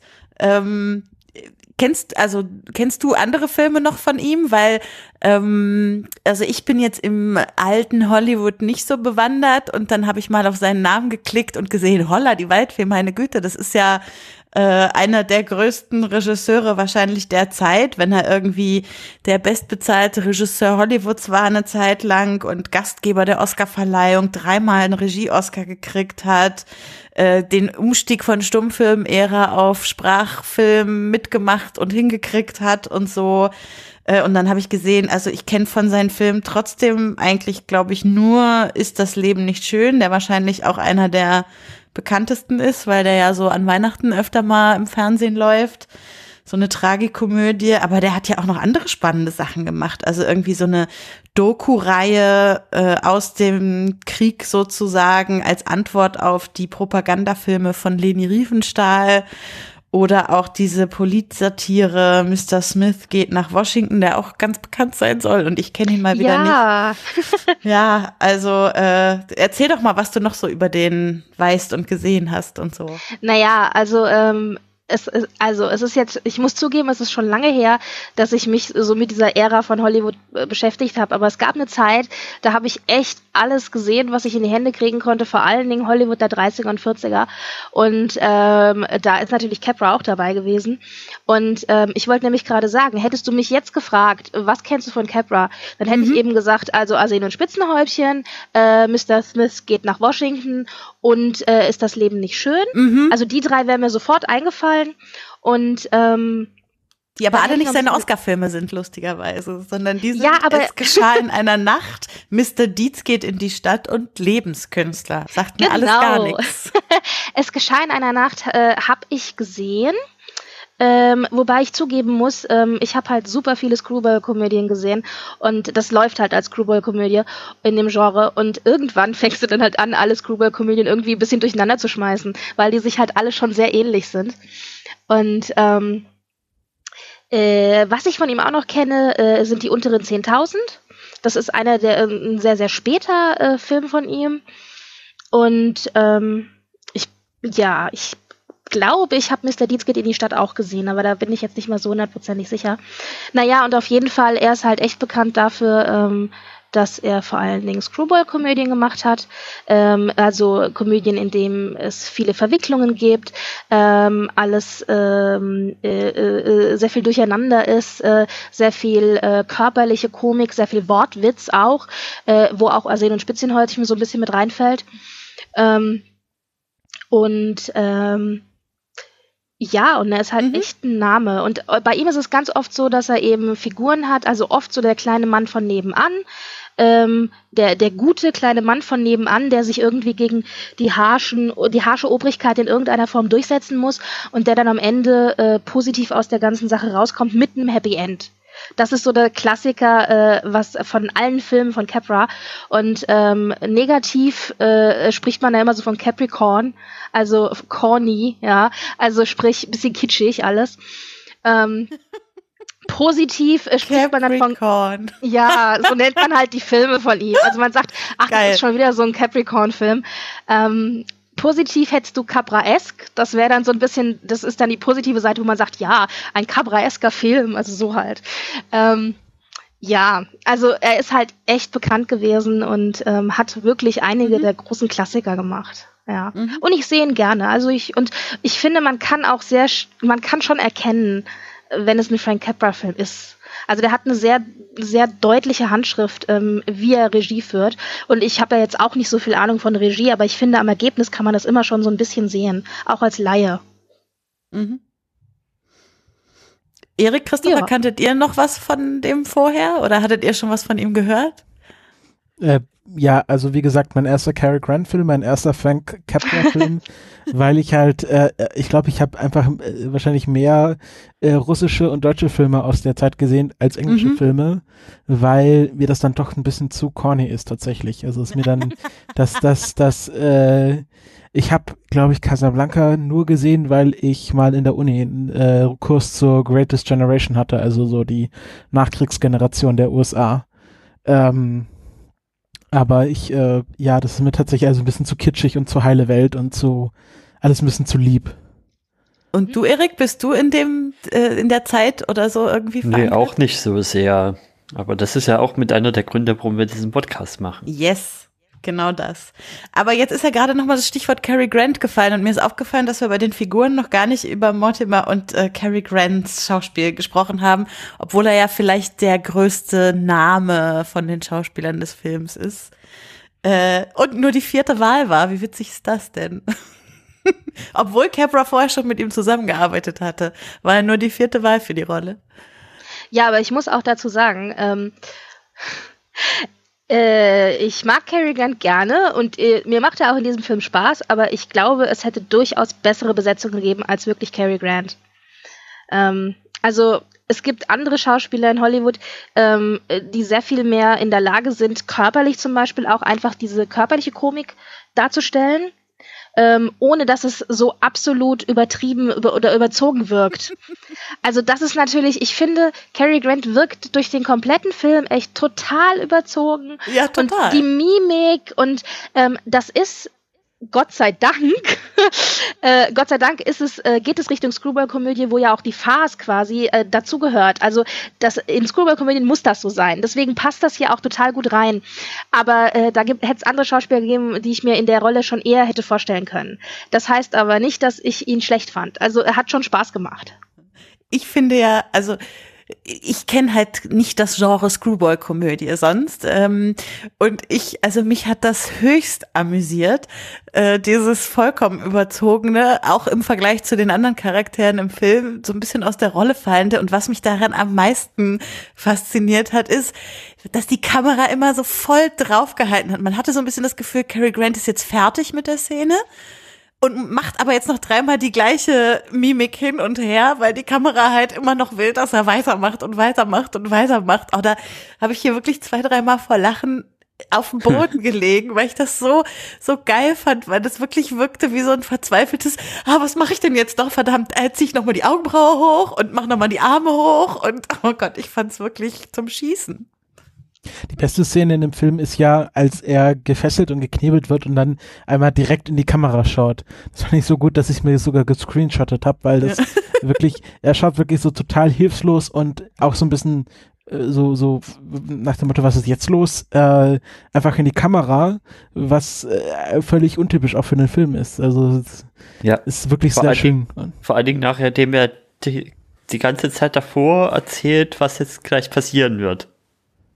kennst du andere Filme noch von ihm? Weil, also ich bin jetzt im alten Hollywood nicht so bewandert und dann habe ich mal auf seinen Namen geklickt und gesehen, holla, die Waldfee, meine Güte, das ist ja einer der größten Regisseure wahrscheinlich der Zeit, wenn er irgendwie der bestbezahlte Regisseur Hollywoods war eine Zeit lang und Gastgeber der Oscarverleihung, 3-mal einen Regie-Oscar gekriegt hat, den Umstieg von Stummfilm-Ära auf Sprachfilm mitgemacht und hingekriegt hat und so. Und dann habe ich gesehen, also ich kenne von seinen Filmen trotzdem eigentlich, glaube ich, nur Ist das Leben nicht schön, der wahrscheinlich auch einer der bekanntesten ist, weil der ja so an Weihnachten öfter mal im Fernsehen läuft. So eine Tragikomödie, aber der hat ja auch noch andere spannende Sachen gemacht. Also irgendwie so eine Doku-Reihe aus dem Krieg sozusagen als Antwort auf die Propagandafilme von Leni Riefenstahl oder auch diese Politsatire Mr. Smith geht nach Washington, der auch ganz bekannt sein soll und ich kenne ihn mal wieder nicht. Ja, also erzähl doch mal, was du noch so über den weißt und gesehen hast und so. Naja, also es ist jetzt, ich muss zugeben, es ist schon lange her, dass ich mich so mit dieser Ära von Hollywood beschäftigt habe, aber es gab eine Zeit, da habe ich echt alles gesehen, was ich in die Hände kriegen konnte, vor allen Dingen Hollywood der 30er und 40er und da ist natürlich Capra auch dabei gewesen und ich wollte nämlich gerade sagen, hättest du mich jetzt gefragt, was kennst du von Capra, dann hätte ich eben gesagt, also Arsen und Spitzenhäubchen, Mr. Smith geht nach Washington und Ist das Leben nicht schön? Also die 3 wären mir sofort eingefallen und die aber alle nicht seine Oscar-Filme sind, lustigerweise, sondern die sind Es geschah in einer Nacht, Mr. Dietz geht in die Stadt und Lebenskünstler. Sagt mir alles gar nichts. Es geschah in einer Nacht, habe ich gesehen. Wobei ich zugeben muss, ich habe halt super viele Screwball-Komödien gesehen und das läuft halt als Screwball-Komödie in dem Genre und irgendwann fängst du dann halt an, alle Screwball-Komödien irgendwie ein bisschen durcheinander zu schmeißen, weil die sich halt alle schon sehr ähnlich sind. Und was ich von ihm auch noch kenne, sind die unteren 10.000. Das ist einer der ein sehr, sehr später Film von ihm und ich glaube, ich habe Mr. Dietz geht in die Stadt auch gesehen, aber da bin ich jetzt nicht mal so 100% sicher. Naja, und auf jeden Fall, er ist halt echt bekannt dafür, dass er vor allen Dingen Screwball-Komödien gemacht hat, also Komödien, in denen es viele Verwicklungen gibt, alles sehr viel durcheinander ist, sehr viel körperliche Komik, sehr viel Wortwitz auch, wo auch Arsen und Spitzenhäubchen so ein bisschen mit reinfällt. Ja, und er ist halt echt ein Name. Und bei ihm ist es ganz oft so, dass er eben Figuren hat, also oft so der kleine Mann von nebenan, der gute kleine Mann von nebenan, der sich irgendwie gegen die harsche Obrigkeit in irgendeiner Form durchsetzen muss und der dann am Ende positiv aus der ganzen Sache rauskommt mit einem Happy End. Das ist so der Klassiker, was von allen Filmen von Capra. Und negativ spricht man ja immer so von Capricorn, also corny, ja, also sprich bisschen kitschig alles. Positiv spricht man dann von, ja, so nennt man halt die Filme von ihm. Also man sagt, ach, geil, das ist schon wieder so ein Capricorn-Film. Positiv hättest du Capra-esque, das wäre dann so ein bisschen, das ist dann die positive Seite, wo man sagt, ja, ein Capra-esker Film, also so halt. Ja, also er ist halt echt bekannt gewesen und hat wirklich einige der großen Klassiker gemacht. Ja. Und ich sehe ihn gerne. Also ich finde, man kann schon erkennen, wenn es ein Frank Capra-Film ist. Also der hat eine sehr, sehr deutliche Handschrift, wie er Regie führt. Und ich habe ja jetzt auch nicht so viel Ahnung von Regie, aber ich finde, am Ergebnis kann man das immer schon so ein bisschen sehen, auch als Laie. Erik, Christopher, kanntet ihr noch was von dem vorher oder hattet ihr schon was von ihm gehört? Ja, also wie gesagt, mein erster Cary Grant-Film, mein erster Frank Capra-Film, weil ich halt, ich glaube, ich habe einfach wahrscheinlich mehr russische und deutsche Filme aus der Zeit gesehen als englische Filme, weil mir das dann doch ein bisschen zu corny ist tatsächlich. Also ist mir dann, ich habe, glaube ich, Casablanca nur gesehen, weil ich mal in der Uni einen Kurs zur Greatest Generation hatte, also so die Nachkriegsgeneration der USA. Aber das ist mir tatsächlich also ein bisschen zu kitschig und zu heile Welt und zu alles ein bisschen zu lieb. Und du, Erik, bist du in der Zeit oder so irgendwie verankert? Nee, auch nicht so sehr. Aber das ist ja auch mit einer der Gründe, warum wir diesen Podcast machen. Yes, genau das. Aber jetzt ist ja gerade nochmal das Stichwort Cary Grant gefallen und mir ist aufgefallen, dass wir bei den Figuren noch gar nicht über Mortimer und Cary Grants Schauspiel gesprochen haben, obwohl er ja vielleicht der größte Name von den Schauspielern des Films ist. Und nur die 4. Wahl war. Wie witzig ist das denn? Obwohl Capra vorher schon mit ihm zusammengearbeitet hatte, war er nur die 4. Wahl für die Rolle. Ja, aber ich muss auch dazu sagen, ich mag Cary Grant gerne und mir macht er auch in diesem Film Spaß, aber ich glaube, es hätte durchaus bessere Besetzungen gegeben als wirklich Cary Grant. Also es gibt andere Schauspieler in Hollywood, die sehr viel mehr in der Lage sind, körperlich zum Beispiel auch einfach diese körperliche Komik darzustellen, ohne dass es so absolut übertrieben oder überzogen wirkt. Also das ist natürlich, ich finde, Cary Grant wirkt durch den kompletten Film echt total überzogen. Ja, total. Und die Mimik und das ist Gott sei Dank geht es Richtung Screwball-Komödie, wo ja auch die Farce quasi dazugehört. Also in Screwball-Komödien muss das so sein. Deswegen passt das hier auch total gut rein. Aber da hätte es andere Schauspieler gegeben, die ich mir in der Rolle schon eher hätte vorstellen können. Das heißt aber nicht, dass ich ihn schlecht fand. Also er hat schon Spaß gemacht. Ich finde ja, also ich kenne halt nicht das Genre Screwball-Komödie sonst. Und mich hat das höchst amüsiert, dieses vollkommen überzogene, auch im Vergleich zu den anderen Charakteren im Film, so ein bisschen aus der Rolle fallende. Und was mich daran am meisten fasziniert hat, ist, dass die Kamera immer so voll draufgehalten hat. Man hatte so ein bisschen das Gefühl, Cary Grant ist jetzt fertig mit der Szene und macht aber jetzt noch 3-mal die gleiche Mimik hin und her, weil die Kamera halt immer noch will, dass er weitermacht und weitermacht und weitermacht. Oh, da habe ich hier wirklich 2-3 Mal vor Lachen auf dem Boden gelegen, weil ich das so geil fand, weil das wirklich wirkte wie so ein verzweifeltes, was mache ich denn jetzt doch, verdammt, zieh ich nochmal die Augenbraue hoch und mach nochmal die Arme hoch und oh Gott, ich fand's wirklich zum Schießen. Die beste Szene in dem Film ist ja, als er gefesselt und geknebelt wird und dann einmal direkt in die Kamera schaut. Das fand ich so gut, dass ich mir das sogar gescreenshottet habe, weil das wirklich, er schaut wirklich so total hilflos und auch so ein bisschen so nach dem Motto, was ist jetzt los? Einfach in die Kamera, was völlig untypisch auch für einen Film ist. Also ja, ist wirklich sehr schön. Vor allen Dingen nachdem er die ganze Zeit davor erzählt, was jetzt gleich passieren wird.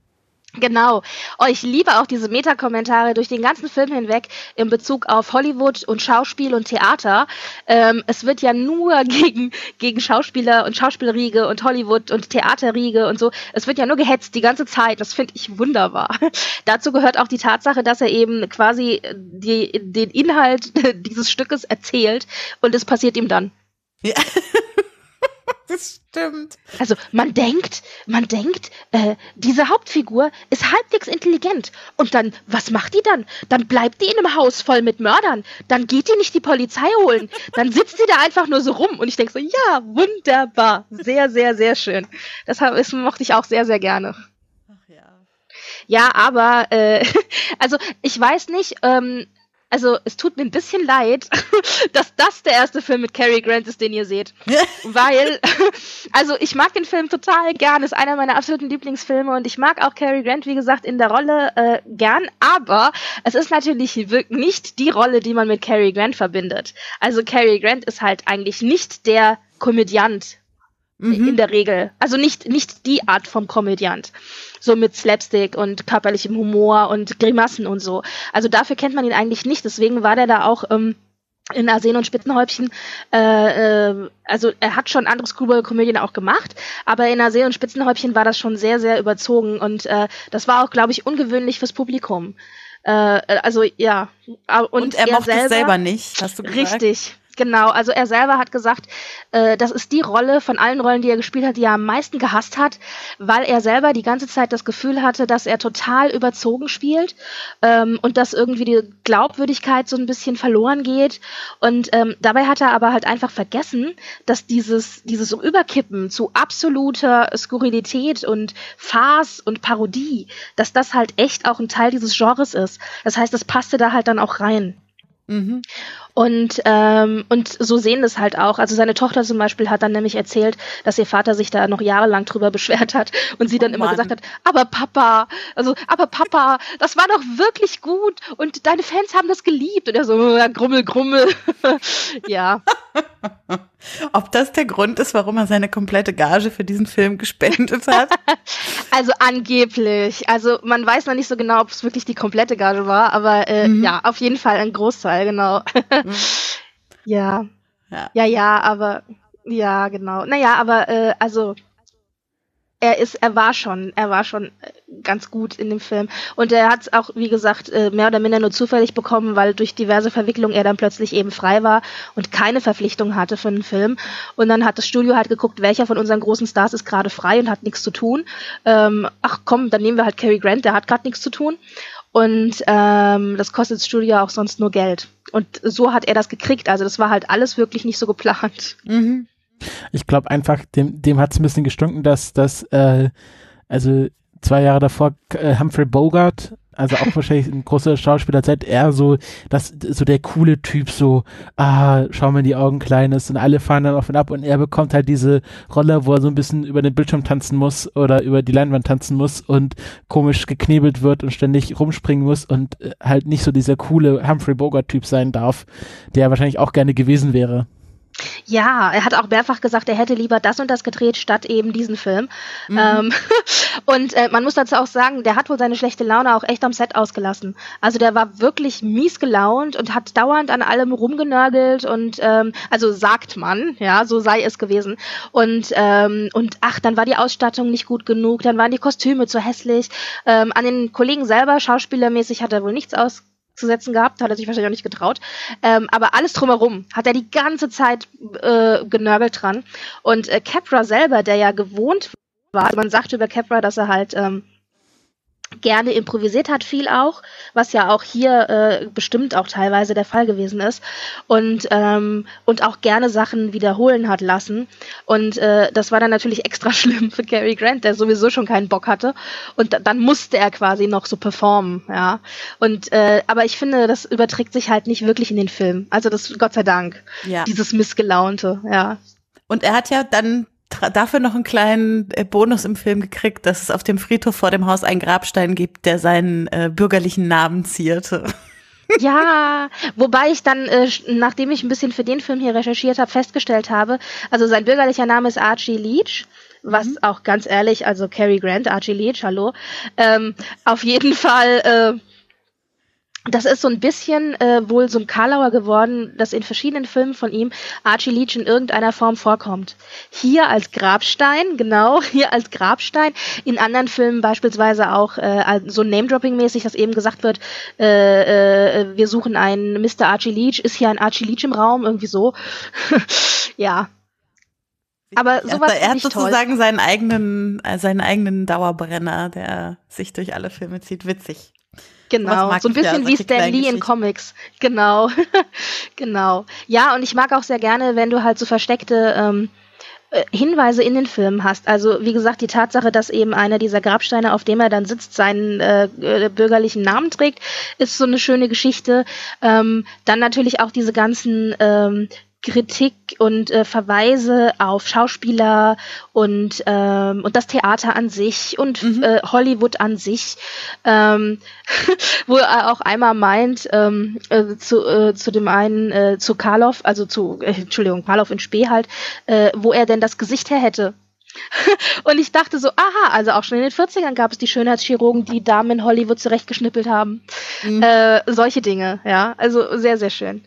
Genau. Oh, ich liebe auch diese Meta-Kommentare durch den ganzen Film hinweg in Bezug auf Hollywood und Schauspiel und Theater. Es wird ja nur gegen Schauspieler und Schauspielriege und Hollywood und Theaterriege und so. Es wird ja nur gehetzt die ganze Zeit. Das finde ich wunderbar. Dazu gehört auch die Tatsache, dass er eben quasi den Inhalt dieses Stückes erzählt und es passiert ihm dann. Ja. Das stimmt. Also man denkt, diese Hauptfigur ist halbwegs intelligent. Und dann, was macht die dann? Dann bleibt die in einem Haus voll mit Mördern. Dann geht die nicht die Polizei holen. Dann sitzt sie da einfach nur so rum. Und ich denke so, ja, wunderbar. Sehr, sehr, sehr schön. Das mochte ich auch sehr, sehr gerne. Ach ja. Ja, aber, also ich weiß nicht, also es tut mir ein bisschen leid, dass das der erste Film mit Cary Grant ist, den ihr seht. Weil, also ich mag den Film total gern, ist einer meiner absoluten Lieblingsfilme und ich mag auch Cary Grant, wie gesagt, in der Rolle gern, aber es ist natürlich nicht die Rolle, die man mit Cary Grant verbindet. Also Cary Grant ist halt eigentlich nicht der Komödiant in der Regel. Also nicht die Art vom Komödiant. So mit Slapstick und körperlichem Humor und Grimassen und so. Also dafür kennt man ihn eigentlich nicht. Deswegen war der da auch in Arsen und Spitzenhäubchen, also er hat schon andere Screwball-Komödien auch gemacht, aber in Arsen und Spitzenhäubchen war das schon sehr, sehr überzogen und das war auch, glaube ich, ungewöhnlich fürs Publikum. Also ja. Und er mochte es selber nicht, hast du gesagt? Richtig. Genau, also er selber hat gesagt, das ist die Rolle von allen Rollen, die er gespielt hat, die er am meisten gehasst hat, weil er selber die ganze Zeit das Gefühl hatte, dass er total überzogen spielt und dass irgendwie die Glaubwürdigkeit so ein bisschen verloren geht. Und dabei hat er aber halt einfach vergessen, dass dieses Überkippen zu absoluter Skurrilität und Farce und Parodie, dass das halt echt auch ein Teil dieses Genres ist. Das heißt, das passte da halt dann auch rein. Mhm. Und so sehen das halt auch. Also seine Tochter zum Beispiel hat dann nämlich erzählt, dass ihr Vater sich da noch jahrelang drüber beschwert hat und sie dann immer gesagt hat, aber Papa, das war doch wirklich gut und deine Fans haben das geliebt. Und er so, ja, Grummel. Ja. Ob das der Grund ist, warum er seine komplette Gage für diesen Film gespendet hat? Also angeblich. Also man weiß noch nicht so genau, ob es wirklich die komplette Gage war, aber ja, auf jeden Fall ein Großteil, genau. Ja, aber ja, genau. Naja, aber also er war schon ganz gut in dem Film. Und er hat es auch, wie gesagt, mehr oder minder nur zufällig bekommen, weil durch diverse Verwicklungen er dann plötzlich eben frei war und keine Verpflichtung hatte für einen Film. Und dann hat das Studio halt geguckt, welcher von unseren großen Stars ist gerade frei und hat nichts zu tun. Ach komm, dann nehmen wir halt Cary Grant, der hat gerade nichts zu tun. Und das kostet das Studio auch sonst nur Geld. Und so hat er das gekriegt. Also das war halt alles wirklich nicht so geplant. Mhm. Ich glaube einfach, dem hat es ein bisschen gestunken, dass also 2 Jahre davor Humphrey Bogart, also auch wahrscheinlich ein großer Schauspieler, seit er so der coole Typ, so, schau mir in die Augen, Kleines, und alle fahren dann auf und ab und er bekommt halt diese Rolle, wo er so ein bisschen über den Bildschirm tanzen muss oder über die Leinwand tanzen muss und komisch geknebelt wird und ständig rumspringen muss und halt nicht so dieser coole Humphrey Bogart-Typ sein darf, der er wahrscheinlich auch gerne gewesen wäre. Ja, er hat auch mehrfach gesagt, er hätte lieber das und das gedreht, statt eben diesen Film. Und man muss dazu auch sagen, der hat wohl seine schlechte Laune auch echt am Set ausgelassen. Also der war wirklich mies gelaunt und hat dauernd an allem rumgenörgelt und also sagt man, ja, so sei es gewesen. Und ach, dann war die Ausstattung nicht gut genug, dann waren die Kostüme zu hässlich. An den Kollegen selber, schauspielermäßig, hat er wohl nichts auszusetzen gehabt, hat er sich wahrscheinlich auch nicht getraut. Aber alles drumherum hat er die ganze Zeit genörgelt dran. Und Capra selber, der ja gewohnt war, also man sagt über Capra, dass er halt gerne improvisiert hat, viel auch, was ja auch hier bestimmt auch teilweise der Fall gewesen ist und auch gerne Sachen wiederholen hat lassen und das war dann natürlich extra schlimm für Cary Grant, der sowieso schon keinen Bock hatte und dann musste er quasi noch so performen, ja, und aber ich finde, das überträgt sich halt nicht wirklich in den Film, also das, Gott sei Dank, ja. Dieses Missgelaunte, ja. Und er hat ja dann dafür noch einen kleinen Bonus im Film gekriegt, dass es auf dem Friedhof vor dem Haus einen Grabstein gibt, der seinen bürgerlichen Namen zierte. Ja, wobei ich dann, nachdem ich ein bisschen für den Film hier recherchiert habe, festgestellt habe, also sein bürgerlicher Name ist Archie Leach, was auch ganz ehrlich, also Cary Grant, Archie Leach, hallo, auf jeden Fall, das ist so ein bisschen wohl so ein Karlauer geworden, dass in verschiedenen Filmen von ihm Archie Leach in irgendeiner Form vorkommt. Hier als Grabstein, genau, hier als Grabstein. In anderen Filmen beispielsweise auch so Name-Dropping-mäßig, dass eben gesagt wird, wir suchen einen Mr. Archie Leach, ist hier ein Archie Leach im Raum, irgendwie so. Ja. Aber sowas er hat finde ich sozusagen seinen eigenen Dauerbrenner, der sich durch alle Filme zieht. Witzig. Genau, so ein bisschen wie Stan Lee in Comics. Genau, genau. Ja, und ich mag auch sehr gerne, wenn du halt so versteckte Hinweise in den Filmen hast. Also wie gesagt, die Tatsache, dass eben einer dieser Grabsteine, auf dem er dann sitzt, seinen bürgerlichen Namen trägt, ist so eine schöne Geschichte. Dann natürlich auch diese ganzen Kritik und Verweise auf Schauspieler und das Theater an sich und Hollywood an sich, wo er auch einmal meint, zu dem einen, zu Karloff, also Entschuldigung, Karloff in Spee halt, wo er denn das Gesicht her hätte. Und ich dachte so, aha, also auch schon in den 40ern gab es die Schönheitschirurgen, die Damen in Hollywood zurechtgeschnippelt haben. Solche Dinge, ja, also sehr, sehr schön.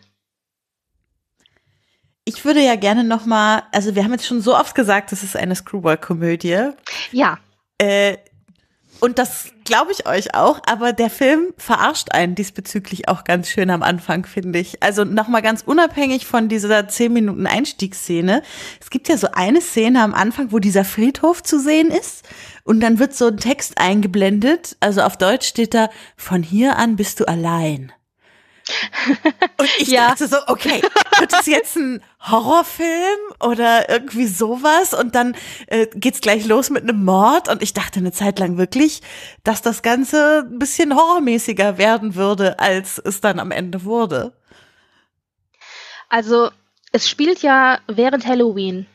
Ich würde ja gerne nochmal, also wir haben jetzt schon so oft gesagt, das ist eine Screwball-Komödie. Ja. Und das glaube ich euch auch, aber der Film verarscht einen diesbezüglich auch ganz schön am Anfang, finde ich. Also nochmal ganz unabhängig von dieser 10 Minuten Einstiegsszene. Es gibt ja so eine Szene am Anfang, wo dieser Friedhof zu sehen ist und dann wird so ein Text eingeblendet. Also auf Deutsch steht da, von hier an bist du allein. Und ich dachte so, okay, wird das jetzt ein Horrorfilm oder irgendwie sowas? Und dann geht's gleich los mit einem Mord. Und ich dachte eine Zeit lang wirklich, dass das Ganze ein bisschen horrormäßiger werden würde, als es dann am Ende wurde. Also es spielt ja während Halloween.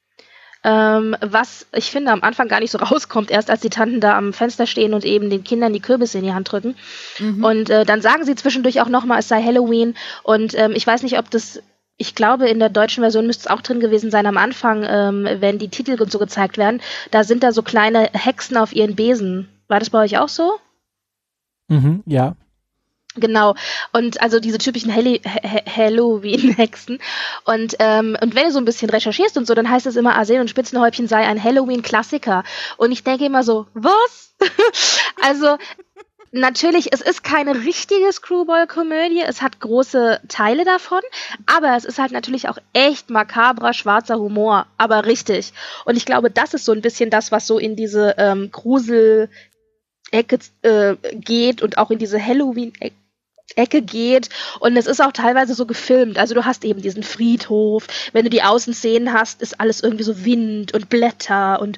Was ich finde am Anfang gar nicht so rauskommt, erst als die Tanten da am Fenster stehen und eben den Kindern die Kürbisse in die Hand drücken. Und dann sagen sie zwischendurch auch nochmal, es sei Halloween. Und ich weiß nicht, ob das, ich glaube, in der deutschen Version müsste es auch drin gewesen sein am Anfang, wenn die Titel und so gezeigt werden. Da sind da so kleine Hexen auf ihren Besen. War das bei euch auch so? Ja. Genau. Und also diese typischen Halloween-Hexen. Und wenn du so ein bisschen recherchierst und so, dann heißt es immer, Arsen und Spitzenhäubchen sei ein Halloween-Klassiker. Und ich denke immer so, was? Also, natürlich, es ist keine richtige Screwball-Komödie. Es hat große Teile davon. Aber es ist halt natürlich auch echt makabrer, schwarzer Humor. Aber richtig. Und ich glaube, das ist so ein bisschen das, was so in diese Grusel-Ecke geht und auch in diese Halloween-Ecke geht, und es ist auch teilweise so gefilmt, also du hast eben diesen Friedhof, wenn du die Außenszenen hast, ist alles irgendwie so Wind und Blätter und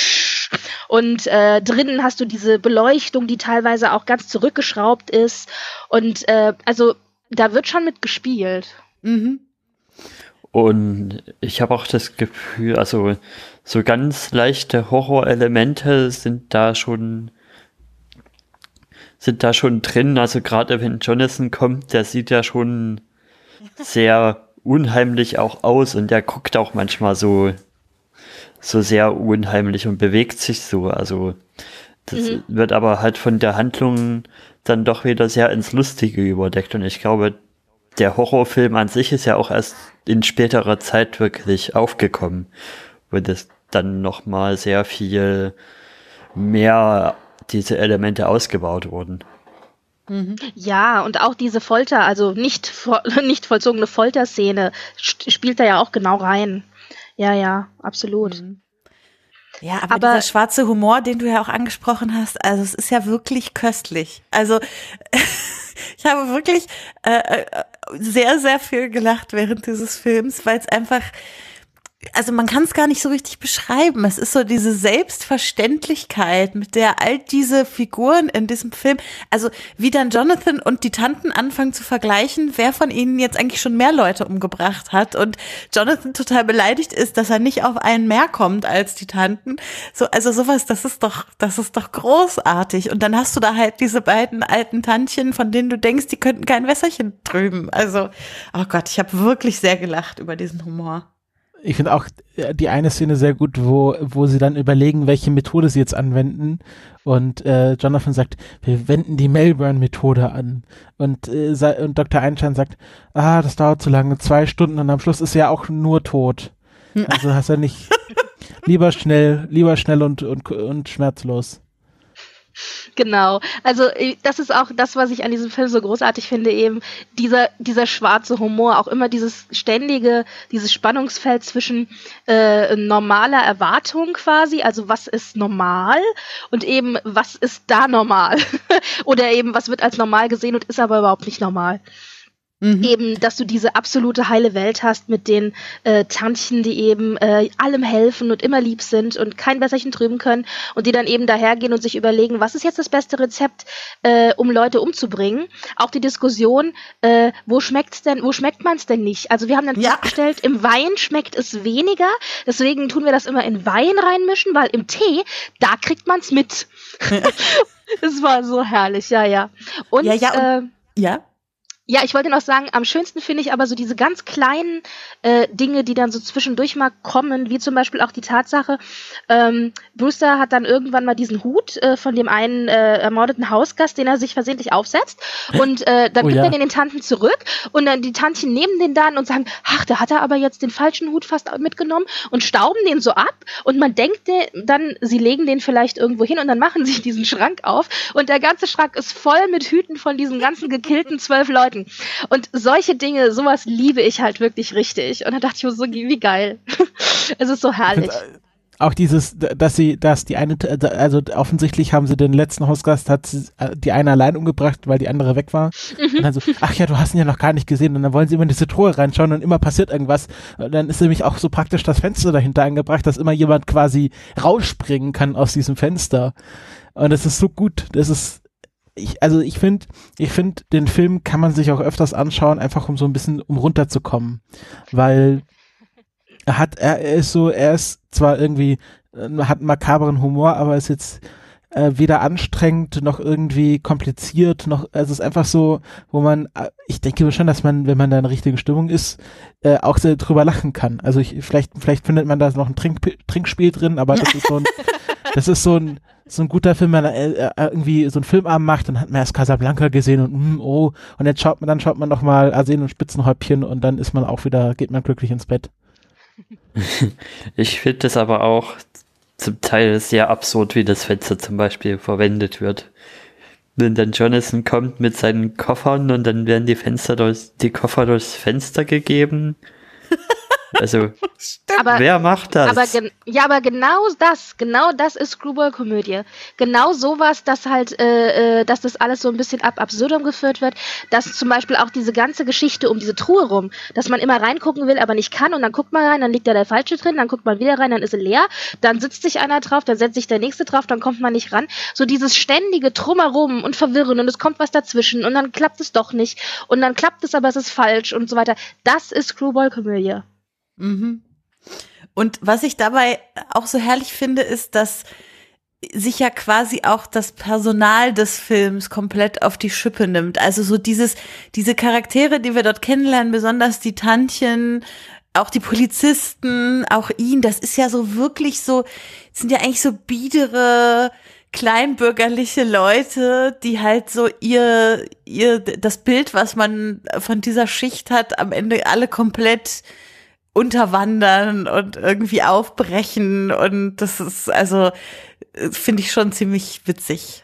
drinnen hast du diese Beleuchtung, die teilweise auch ganz zurückgeschraubt ist und also da wird schon mit gespielt. Und ich habe auch das Gefühl, also so ganz leichte Horrorelemente sind da schon drin, also gerade wenn Jonathan kommt, der sieht ja schon sehr unheimlich auch aus und der guckt auch manchmal so sehr unheimlich und bewegt sich so, also das wird aber halt von der Handlung dann doch wieder sehr ins Lustige überdeckt und ich glaube, der Horrorfilm an sich ist ja auch erst in späterer Zeit wirklich aufgekommen, wo das dann nochmal sehr viel mehr diese Elemente ausgebaut wurden. Ja, und auch diese Folter, also nicht vollzogene Folterszene spielt da ja auch genau rein. Ja, absolut. Ja, aber dieser schwarze Humor, den du ja auch angesprochen hast, also es ist ja wirklich köstlich. Also ich habe wirklich sehr, sehr viel gelacht während dieses Films, weil es einfach also man kann es gar nicht so richtig beschreiben. Es ist so diese Selbstverständlichkeit, mit der all diese Figuren in diesem Film, also wie dann Jonathan und die Tanten anfangen zu vergleichen, wer von ihnen jetzt eigentlich schon mehr Leute umgebracht hat und Jonathan total beleidigt ist, dass er nicht auf einen mehr kommt als die Tanten. So, also sowas, das ist doch großartig. Und dann hast du da halt diese beiden alten Tantchen, von denen du denkst, die könnten kein Wässerchen trüben. Also, oh Gott, ich habe wirklich sehr gelacht über diesen Humor. Ich finde auch die eine Szene sehr gut, wo sie dann überlegen, welche Methode sie jetzt anwenden. Und Jonathan sagt, wir wenden die Melbourne-Methode an. Und Dr. Einstein sagt, das dauert zu lange, 2 Stunden und am Schluss ist er ja auch nur tot. Also hast du nicht lieber schnell und schmerzlos. Genau, also das ist auch das, was ich an diesem Film so großartig finde, eben dieser schwarze Humor, auch immer dieses Spannungsfeld zwischen normaler Erwartung quasi, also was ist normal und eben was ist da normal oder eben was wird als normal gesehen und ist aber überhaupt nicht normal. Eben, dass du diese absolute heile Welt hast mit den Tantchen, die eben allem helfen und immer lieb sind und kein Wässerchen trüben können und die dann eben dahergehen und sich überlegen, was ist jetzt das beste Rezept, um Leute umzubringen. Auch die Diskussion, wo schmeckt man es denn nicht? Also wir haben dann festgestellt, im Wein schmeckt es weniger, deswegen tun wir das immer in Wein reinmischen, weil im Tee, da kriegt man es mit. Es war so herrlich, ja. Und ja, ich wollte noch sagen, am schönsten finde ich aber so diese ganz kleinen Dinge, die dann so zwischendurch mal kommen, wie zum Beispiel auch die Tatsache, Brewster hat dann irgendwann mal diesen Hut von dem einen ermordeten Hausgast, den er sich versehentlich aufsetzt und dann gibt er den Tanten zurück und dann die Tantchen nehmen den dann und sagen, ach, da hat er aber jetzt den falschen Hut fast mitgenommen und stauben den so ab und man denkt dann, sie legen den vielleicht irgendwo hin und dann machen sie diesen Schrank auf und der ganze Schrank ist voll mit Hüten von diesen ganzen gekillten 12 Leuten. Und solche Dinge, sowas liebe ich halt wirklich richtig. Und da dachte ich mir so, wie geil. Es ist so herrlich. Auch dieses, also offensichtlich haben sie den letzten Hausgast, hat die eine allein umgebracht, weil die andere weg war. Und dann so, ach ja, du hast ihn ja noch gar nicht gesehen. Und dann wollen sie immer in diese Truhe reinschauen und immer passiert irgendwas. Und dann ist nämlich auch so praktisch das Fenster dahinter angebracht, dass immer jemand quasi rausspringen kann aus diesem Fenster. Und das ist so gut. Ich finde, den Film kann man sich auch öfters anschauen, einfach um so ein bisschen, um runterzukommen. Weil er ist zwar irgendwie, hat einen makabren Humor, aber ist jetzt weder anstrengend noch irgendwie kompliziert, also es ist einfach so, wo man, ich denke schon, dass man, wenn man da in der richtigen Stimmung ist, auch sehr drüber lachen kann. Also vielleicht findet man da noch ein Trinkspiel drin, aber das ist so ein guter Film, wenn man irgendwie so einen Filmabend macht, dann hat man erst Casablanca gesehen und und jetzt schaut man noch mal Arsen und Spitzenhäubchen und dann ist man auch wieder, geht man glücklich ins Bett. Ich finde es aber auch zum Teil sehr absurd, wie das Fenster zum Beispiel verwendet wird. Wenn dann Jonathan kommt mit seinen Koffern und dann werden die Koffer durchs Fenster gegeben. Also, wer macht das? Aber genau das ist Screwball-Komödie. Genau sowas, dass halt, dass das alles so ein bisschen ab absurdum geführt wird, dass zum Beispiel auch diese ganze Geschichte um diese Truhe rum, dass man immer reingucken will, aber nicht kann und dann guckt man rein, dann liegt da der Falsche drin, dann guckt man wieder rein, dann ist sie leer, dann sitzt sich einer drauf, dann setzt sich der Nächste drauf, dann kommt man nicht ran. So dieses ständige Drumherum und Verwirren und es kommt was dazwischen und dann klappt es doch nicht und dann klappt es, aber es ist falsch und so weiter. Das ist Screwball-Komödie. Mhm. Und was ich dabei auch so herrlich finde, ist, dass sich ja quasi auch das Personal des Films komplett auf die Schippe nimmt. Also so diese Charaktere, die wir dort kennenlernen, besonders die Tantchen, auch die Polizisten, auch ihn, das ist ja so wirklich so, sind ja eigentlich so biedere, kleinbürgerliche Leute, die halt so das Bild, was man von dieser Schicht hat, am Ende alle komplett unterwandern und irgendwie aufbrechen und das ist, also finde ich schon ziemlich witzig.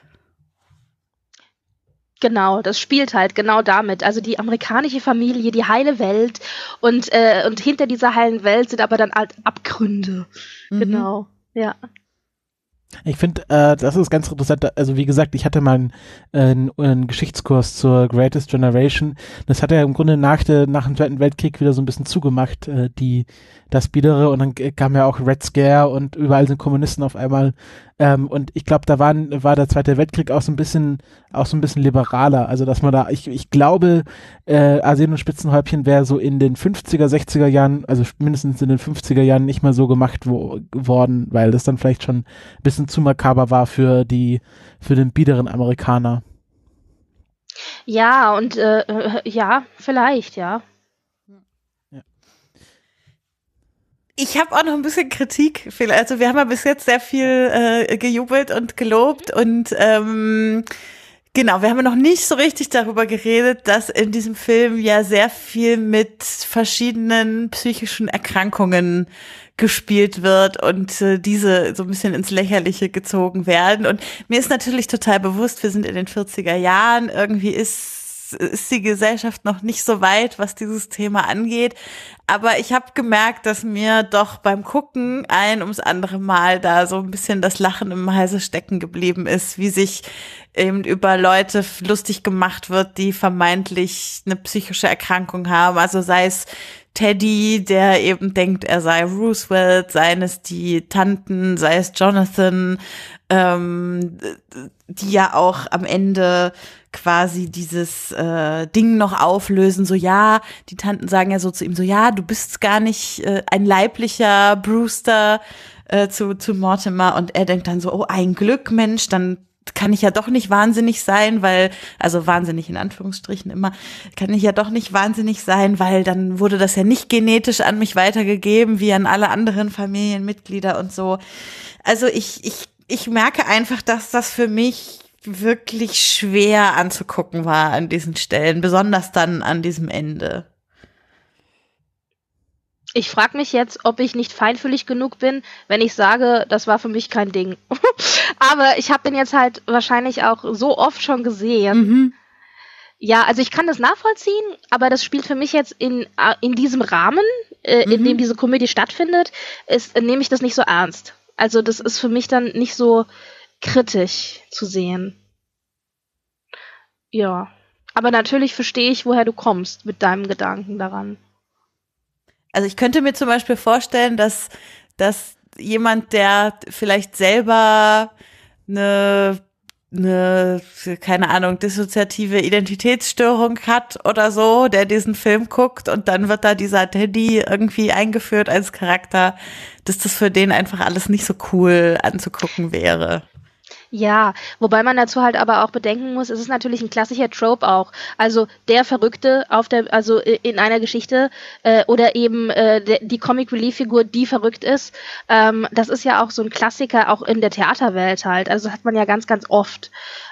Genau, das spielt halt genau damit. Also die amerikanische Familie, die heile Welt und hinter dieser heilen Welt sind aber dann halt Abgründe. Genau, ja. Ich finde, das ist ganz interessant. Also wie gesagt, ich hatte mal einen Geschichtskurs zur Greatest Generation. Das hat er im Grunde nach dem Zweiten Weltkrieg wieder so ein bisschen zugemacht, das Biedere. Und dann kam ja auch Red Scare und überall sind Kommunisten auf einmal. Und ich glaube, da war der Zweite Weltkrieg auch so ein bisschen liberaler. Also dass man da, ich glaube, Arsen und Spitzenhäubchen wäre so in den 50er, 60er Jahren, also mindestens in den 50er Jahren nicht mehr so gemacht worden, weil das dann vielleicht schon ein bisschen zu makaber war für den biederen Amerikaner. Ja, und ja, vielleicht, ja. Ich habe auch noch ein bisschen Kritik. Also wir haben ja bis jetzt sehr viel gejubelt und gelobt und genau, wir haben ja noch nicht so richtig darüber geredet, dass in diesem Film ja sehr viel mit verschiedenen psychischen Erkrankungen gespielt wird und diese so ein bisschen ins Lächerliche gezogen werden. Und mir ist natürlich total bewusst, wir sind in den 40er Jahren, irgendwie ist die Gesellschaft noch nicht so weit, was dieses Thema angeht. Aber ich habe gemerkt, dass mir doch beim Gucken ein ums andere Mal da so ein bisschen das Lachen im Halse stecken geblieben ist, wie sich eben über Leute lustig gemacht wird, die vermeintlich eine psychische Erkrankung haben. Also sei es Teddy, der eben denkt, er sei Roosevelt, seien es die Tanten, sei es Jonathan, die ja auch am Ende quasi dieses Ding noch auflösen, so ja, die Tanten sagen ja so zu ihm so, ja, du bist gar nicht ein leiblicher Brewster zu Mortimer und er denkt dann so, oh, ein Glück, Mensch, dann kann ich ja doch nicht wahnsinnig sein, weil, also wahnsinnig in Anführungsstrichen immer, kann ich ja doch nicht wahnsinnig sein, weil dann wurde das ja nicht genetisch an mich weitergegeben, wie an alle anderen Familienmitglieder und so. Also ich merke einfach, dass das für mich wirklich schwer anzugucken war an diesen Stellen, besonders dann an diesem Ende. Ich frage mich jetzt, ob ich nicht feinfühlig genug bin, wenn ich sage, das war für mich kein Ding. Aber ich habe den jetzt halt wahrscheinlich auch so oft schon gesehen. Mhm. Ja, also ich kann das nachvollziehen, aber das spielt für mich jetzt in diesem Rahmen, in dem diese Komödie stattfindet, nehme ich das nicht so ernst. Also das ist für mich dann nicht so kritisch zu sehen. Ja, aber natürlich verstehe ich, woher du kommst mit deinem Gedanken daran. Also ich könnte mir zum Beispiel vorstellen, dass jemand, der vielleicht selber eine keine Ahnung, dissoziative Identitätsstörung hat oder so, der diesen Film guckt und dann wird da dieser Teddy irgendwie eingeführt als Charakter, dass das für den einfach alles nicht so cool anzugucken wäre. Ja, wobei man dazu halt aber auch bedenken muss, es ist natürlich ein klassischer Trope auch. Also der Verrückte also in einer Geschichte oder eben die Comic Relief Figur, die verrückt ist. Das ist ja auch so ein Klassiker auch in der Theaterwelt halt. Also das hat man ja ganz, ganz oft.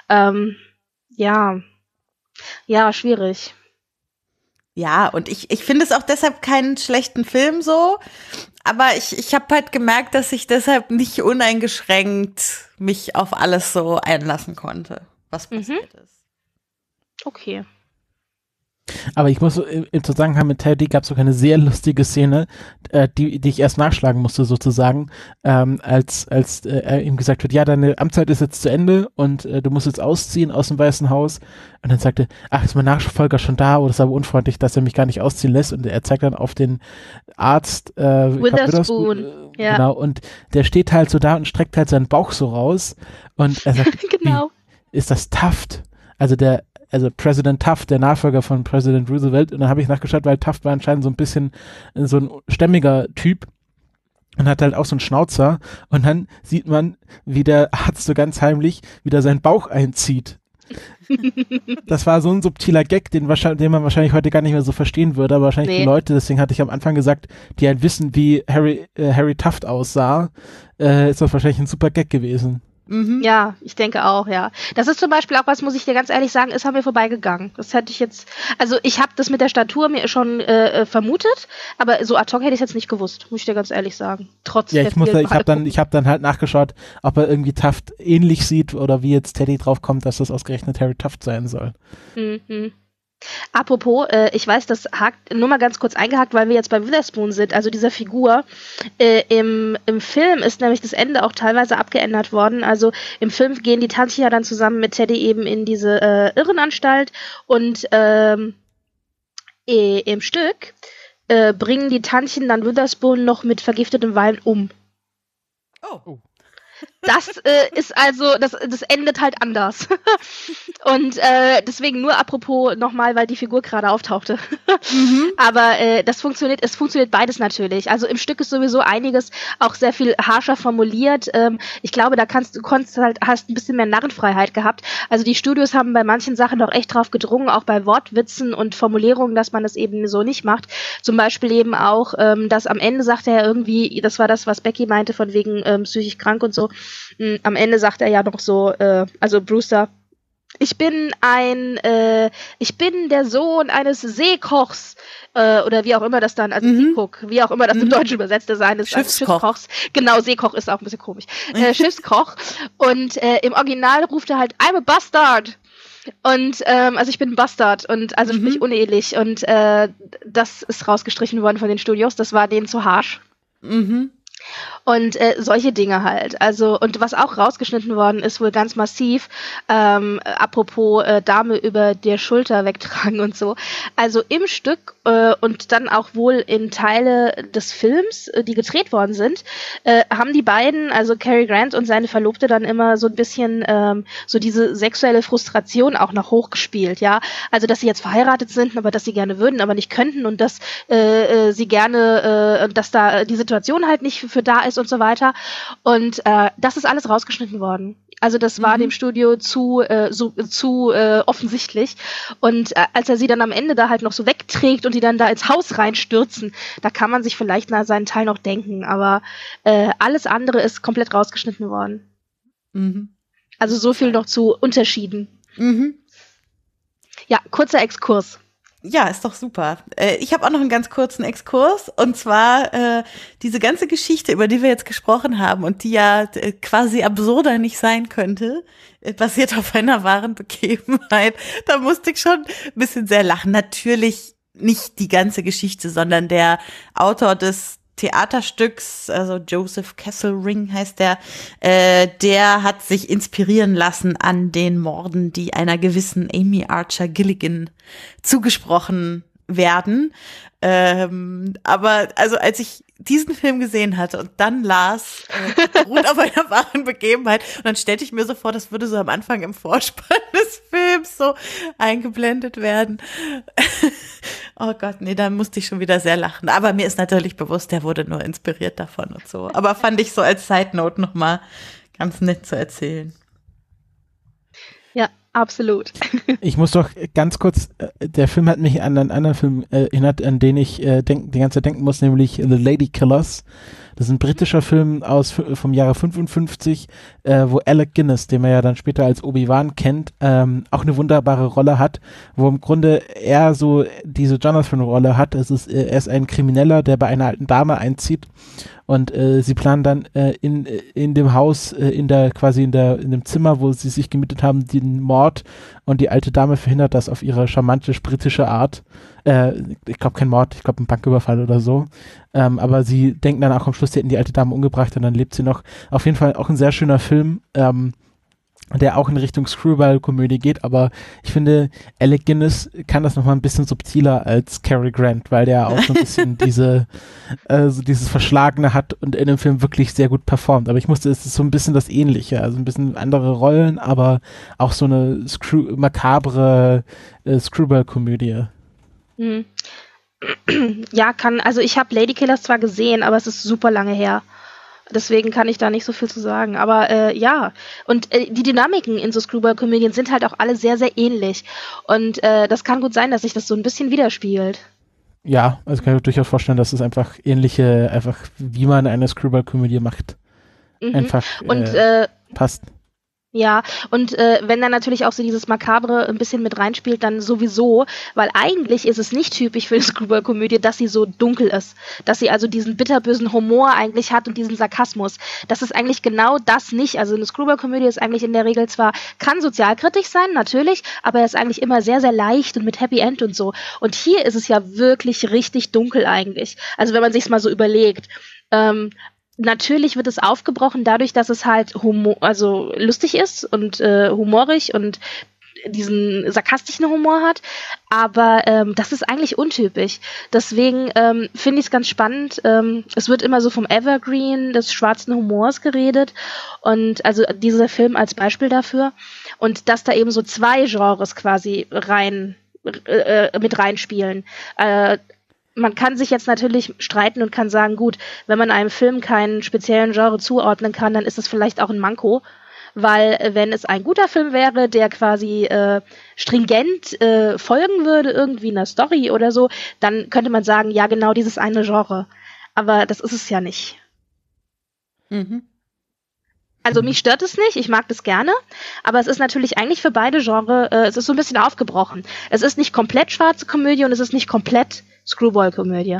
Ja, schwierig. Ja, und ich finde es auch deshalb keinen schlechten Film so. Aber ich habe halt gemerkt, dass ich deshalb nicht uneingeschränkt mich auf alles so einlassen konnte, was passiert ist. Okay. Aber ich muss im Zusammenhang mit Teddy gab es sogar eine sehr lustige Szene, die ich erst nachschlagen musste sozusagen, als ihm gesagt wird, ja, deine Amtszeit ist jetzt zu Ende und du musst jetzt ausziehen aus dem Weißen Haus. Und dann sagte, ach, ist mein Nachfolger schon da? Oder ist aber unfreundlich, dass er mich gar nicht ausziehen lässt. Und er zeigt dann auf den Arzt Witherspoon. Ja. Genau, und der steht halt so da und streckt halt seinen Bauch so raus. Und er sagt, genau. Ist das Taft? Also President Taft, der Nachfolger von President Roosevelt. Und dann habe ich nachgeschaut, weil Taft war anscheinend so ein bisschen so ein stämmiger Typ und hat halt auch so einen Schnauzer. Und dann sieht man, wie der Arzt so ganz heimlich wieder seinen Bauch einzieht. Das war so ein subtiler Gag, den man wahrscheinlich heute gar nicht mehr so verstehen würde, aber wahrscheinlich die Leute, deswegen hatte ich am Anfang gesagt, die halt wissen, wie Harry Taft aussah, ist das wahrscheinlich ein super Gag gewesen. Mhm. Ja, ich denke auch, ja. Das ist zum Beispiel auch was, muss ich dir ganz ehrlich sagen, ist an mir vorbeigegangen. Das hätte ich jetzt, also ich habe das mit der Statur mir schon vermutet, aber so ad hoc hätte ich es jetzt nicht gewusst, muss ich dir ganz ehrlich sagen. Trotz ja, ich habe dann halt nachgeschaut, ob er irgendwie Taft ähnlich sieht oder wie jetzt Teddy drauf kommt, dass das ausgerechnet Harry Taft sein soll. Mhm. Apropos, ich weiß, das hakt nur mal ganz kurz eingehakt, weil wir jetzt bei Witherspoon sind, also dieser Figur. Im Film ist nämlich das Ende auch teilweise abgeändert worden. Also im Film gehen die Tantchen ja dann zusammen mit Teddy eben in diese Irrenanstalt und im Stück bringen die Tantchen dann Witherspoon noch mit vergiftetem Wein um. Oh. Das ist also, das endet halt anders. Und deswegen nur apropos nochmal, weil die Figur gerade auftauchte. Aber es funktioniert beides natürlich. Also im Stück ist sowieso einiges auch sehr viel harscher formuliert. Ich glaube, da hast ein bisschen mehr Narrenfreiheit gehabt. Also die Studios haben bei manchen Sachen doch echt drauf gedrungen, auch bei Wortwitzen und Formulierungen, dass man das eben so nicht macht. Zum Beispiel eben auch, dass am Ende sagt er irgendwie, das war das, was Becky meinte, von wegen psychisch krank und so. Am Ende sagt er ja noch so, also Brewster, ich bin der Sohn eines Seekochs, oder wie auch immer das dann, also Seecook, wie auch immer das im Deutschen übersetzt ist, eines Schiffskochs. Genau, Seekoch ist auch ein bisschen komisch. Schiffskoch. Und im Original ruft er halt, I'm a bastard. Und also ich bin ein Bastard und also sprich unehelich. Und das ist rausgestrichen worden von den Studios, das war denen zu harsch. Und solche Dinge halt. Also, und was auch rausgeschnitten worden ist, wohl ganz massiv, apropos Dame über der Schulter wegtragen und so. Also im Stück und dann auch wohl in Teile des Films, die gedreht worden sind, haben die beiden, also Cary Grant und seine Verlobte, dann immer so ein bisschen so diese sexuelle Frustration auch noch hochgespielt, ja. Also, dass sie jetzt verheiratet sind, aber dass sie gerne würden, aber nicht könnten und dass sie gerne, dass da die Situation halt nicht für da ist und so weiter. Und das ist alles rausgeschnitten worden. Also das war dem Studio zu offensichtlich. Und als er sie dann am Ende da halt noch so wegträgt und die dann da ins Haus reinstürzen, da kann man sich vielleicht nach seinen Teil noch denken. Aber alles andere ist komplett rausgeschnitten worden. Also so viel noch zu Unterschieden. Ja, kurzer Exkurs. Ja, ist doch super. Ich habe auch noch einen ganz kurzen Exkurs, und zwar diese ganze Geschichte, über die wir jetzt gesprochen haben und die ja quasi absurder nicht sein könnte, basiert auf einer wahren Begebenheit. Da musste ich schon ein bisschen sehr lachen. Natürlich nicht die ganze Geschichte, sondern der Autor des Theaterstücks, also Joseph Kesselring heißt der hat sich inspirieren lassen an den Morden, die einer gewissen Amy Archer Gilligan zugesprochen werden. Aber also als ich diesen Film gesehen hatte und dann las, beruht auf einer wahren Begebenheit, und dann stellte ich mir so vor, das würde so am Anfang im Vorspann des Films so eingeblendet werden. Oh Gott, nee, da musste ich schon wieder sehr lachen. Aber mir ist natürlich bewusst, der wurde nur inspiriert davon und so. Aber fand ich so als Side Note nochmal ganz nett zu erzählen. Ja, absolut. Ich muss doch ganz kurz, der Film hat mich an einen anderen Film erinnert, an den ich die ganze Zeit denken muss, nämlich The Lady Killers. Das ist ein britischer Film vom Jahre 55, wo Alec Guinness, den man ja dann später als Obi-Wan kennt, auch eine wunderbare Rolle hat, wo im Grunde er so diese Jonathan-Rolle hat. Er ist ein Krimineller, der bei einer alten Dame einzieht, und sie planen dann in dem Haus, in dem Zimmer, wo sie sich gemietet haben, den Mord, und die alte Dame verhindert das auf ihre charmante britische Art. Ich glaube kein Mord, ich glaube ein Banküberfall oder so. Aber sie denken dann auch am Schluss, sie hätten die alte Dame umgebracht und dann lebt sie noch. Auf jeden Fall auch ein sehr schöner Film, der auch in Richtung Screwball-Komödie geht, aber ich finde, Alec Guinness kann das nochmal ein bisschen subtiler als Cary Grant, weil der auch so ein bisschen dieses Verschlagene hat und in dem Film wirklich sehr gut performt. Aber es ist so ein bisschen das Ähnliche, also ein bisschen andere Rollen, aber auch so eine makabre Screwball-Komödie. Ja, also ich habe Lady Killers zwar gesehen, aber es ist super lange her. Deswegen kann ich da nicht so viel zu sagen. Aber ja, und die Dynamiken in so Screwball-Komödien sind halt auch alle sehr, sehr ähnlich. Und das kann gut sein, dass sich das so ein bisschen widerspiegelt. Ja, also kann ich mir durchaus vorstellen, dass es einfach wie man eine Screwball-Komödie macht, einfach und passt. Ja, und wenn dann natürlich auch so dieses Makabre ein bisschen mit reinspielt, dann sowieso, weil eigentlich ist es nicht typisch für eine Screwball-Komödie, dass sie so dunkel ist, dass sie also diesen bitterbösen Humor eigentlich hat und diesen Sarkasmus. Das ist eigentlich genau das nicht. Also eine Screwball-Komödie ist eigentlich in der Regel zwar, kann sozialkritisch sein, natürlich, aber er ist eigentlich immer sehr, sehr leicht und mit Happy End und so. Und hier ist es ja wirklich richtig dunkel eigentlich. Also wenn man sich's mal so überlegt. Natürlich wird es aufgebrochen dadurch, dass es halt also lustig ist und humorig und diesen sarkastischen Humor hat, aber das ist eigentlich untypisch. Deswegen finde ich es ganz spannend. Es wird immer so vom Evergreen des schwarzen Humors geredet und also dieser Film als Beispiel dafür und dass da eben so zwei Genres quasi mit reinspielen. Man kann sich jetzt natürlich streiten und kann sagen, gut, wenn man einem Film keinen speziellen Genre zuordnen kann, dann ist es vielleicht auch ein Manko, weil wenn es ein guter Film wäre, der quasi stringent folgen würde, irgendwie einer Story oder so, dann könnte man sagen, ja, genau dieses eine Genre. Aber das ist es ja nicht. Mhm. Also mich stört es nicht, ich mag das gerne, aber es ist natürlich eigentlich für beide Genres, es ist so ein bisschen aufgebrochen. Es ist nicht komplett schwarze Komödie und es ist nicht komplett Screwball-Komödie.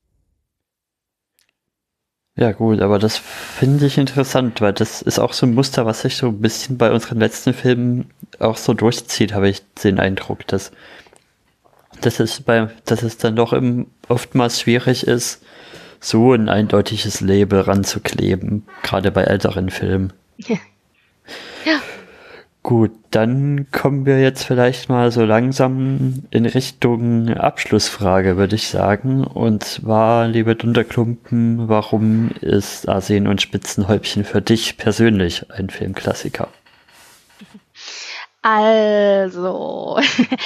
Ja gut, aber das finde ich interessant, weil das ist auch so ein Muster, was sich so ein bisschen bei unseren letzten Filmen auch so durchzieht, habe ich den Eindruck, dass es dann doch oftmals schwierig ist, so ein eindeutiges Label ranzukleben, gerade bei älteren Filmen. Ja. Gut, dann kommen wir jetzt vielleicht mal so langsam in Richtung Abschlussfrage, würde ich sagen. Und zwar, liebe Dunderklumpen, warum ist Arsen und Spitzenhäubchen für dich persönlich ein Filmklassiker? Also,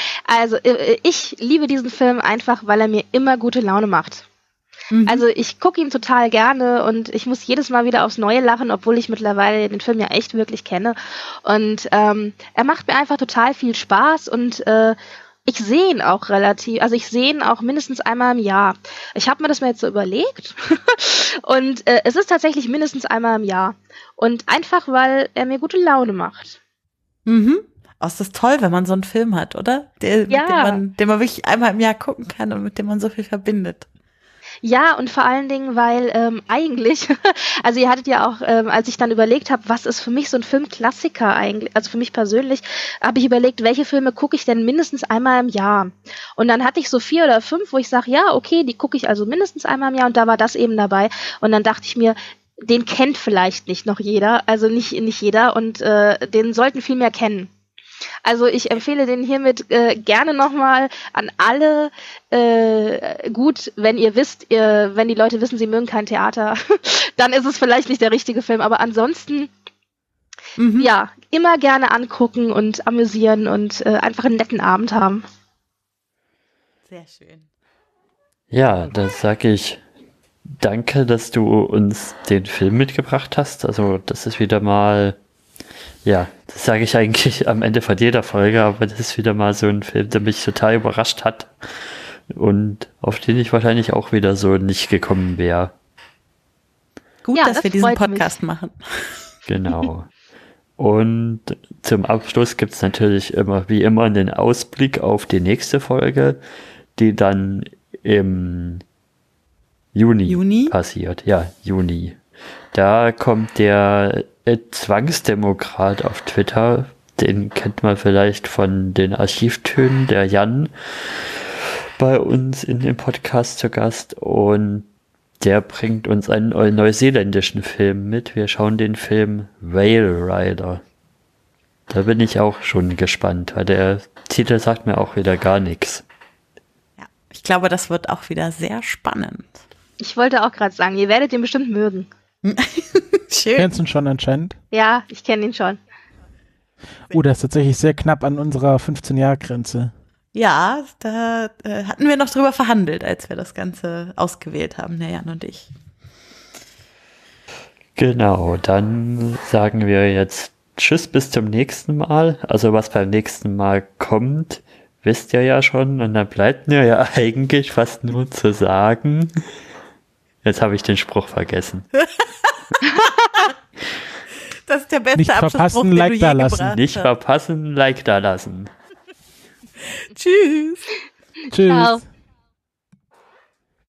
ich liebe diesen Film einfach, weil er mir immer gute Laune macht. Also ich gucke ihn total gerne und ich muss jedes Mal wieder aufs Neue lachen, obwohl ich mittlerweile den Film ja echt wirklich kenne. Und er macht mir einfach total viel Spaß und ich sehe ihn auch ich sehe ihn auch mindestens einmal im Jahr. Ich habe mir das mal jetzt so überlegt und es ist tatsächlich mindestens einmal im Jahr. Und einfach, weil er mir gute Laune macht. Mhm. Oh, ist das toll, wenn man so einen Film hat, oder? Den man wirklich einmal im Jahr gucken kann und mit dem man so viel verbindet. Ja, und vor allen Dingen, weil eigentlich, also ihr hattet ja auch, als ich dann überlegt habe, was ist für mich so ein Filmklassiker eigentlich, also für mich persönlich, habe ich überlegt, welche Filme gucke ich denn mindestens einmal im Jahr. Und dann hatte ich so 4 oder 5, wo ich sage, ja, okay, die gucke ich also mindestens einmal im Jahr und da war das eben dabei. Und dann dachte ich mir, den kennt vielleicht nicht noch jeder, also nicht jeder und den sollten viel mehr kennen. Also ich empfehle den hiermit gerne nochmal an alle. Gut, wenn ihr wisst, wenn die Leute wissen, sie mögen kein Theater, dann ist es vielleicht nicht der richtige Film. Aber ansonsten, ja, immer gerne angucken und amüsieren und einfach einen netten Abend haben. Sehr schön. Ja, da sage ich danke, dass du uns den Film mitgebracht hast. Also das ist wieder mal... Ja, das sage ich eigentlich am Ende von jeder Folge, aber das ist wieder mal so ein Film, der mich total überrascht hat und auf den ich wahrscheinlich auch wieder so nicht gekommen wäre. Gut, ja, dass wir diesen Podcast machen. Genau. Und zum Abschluss gibt es natürlich wie immer einen Ausblick auf die nächste Folge, die dann im Juni passiert. Ja, Juni. Da kommt der Zwangsdemokrat auf Twitter, den kennt man vielleicht von den Archivtönen, der Jan, bei uns in dem Podcast zu Gast und der bringt uns einen neuseeländischen Film mit. Wir schauen den Film Whale Rider. Da bin ich auch schon gespannt, weil der Titel sagt mir auch wieder gar nichts. Ja, ich glaube, das wird auch wieder sehr spannend. Ich wollte auch gerade sagen, ihr werdet ihn bestimmt mögen. Schön. Kennst du ihn schon anscheinend? Ja, ich kenne ihn schon. Der ist tatsächlich sehr knapp an unserer 15-Jahr-Grenze. Ja, da hatten wir noch drüber verhandelt, als wir das Ganze ausgewählt haben, der Jan und ich. Genau, dann sagen wir jetzt Tschüss, bis zum nächsten Mal. Also was beim nächsten Mal kommt, wisst ihr ja schon. Und dann bleibt mir ja eigentlich fast nur zu sagen... Jetzt habe ich den Spruch vergessen. Das ist der beste Nicht Abschlussspruch, verpassen, den Like du da je lassen. gebracht Nicht hast. verpassen, Like da lassen. Tschüss. Tschüss. Ciao.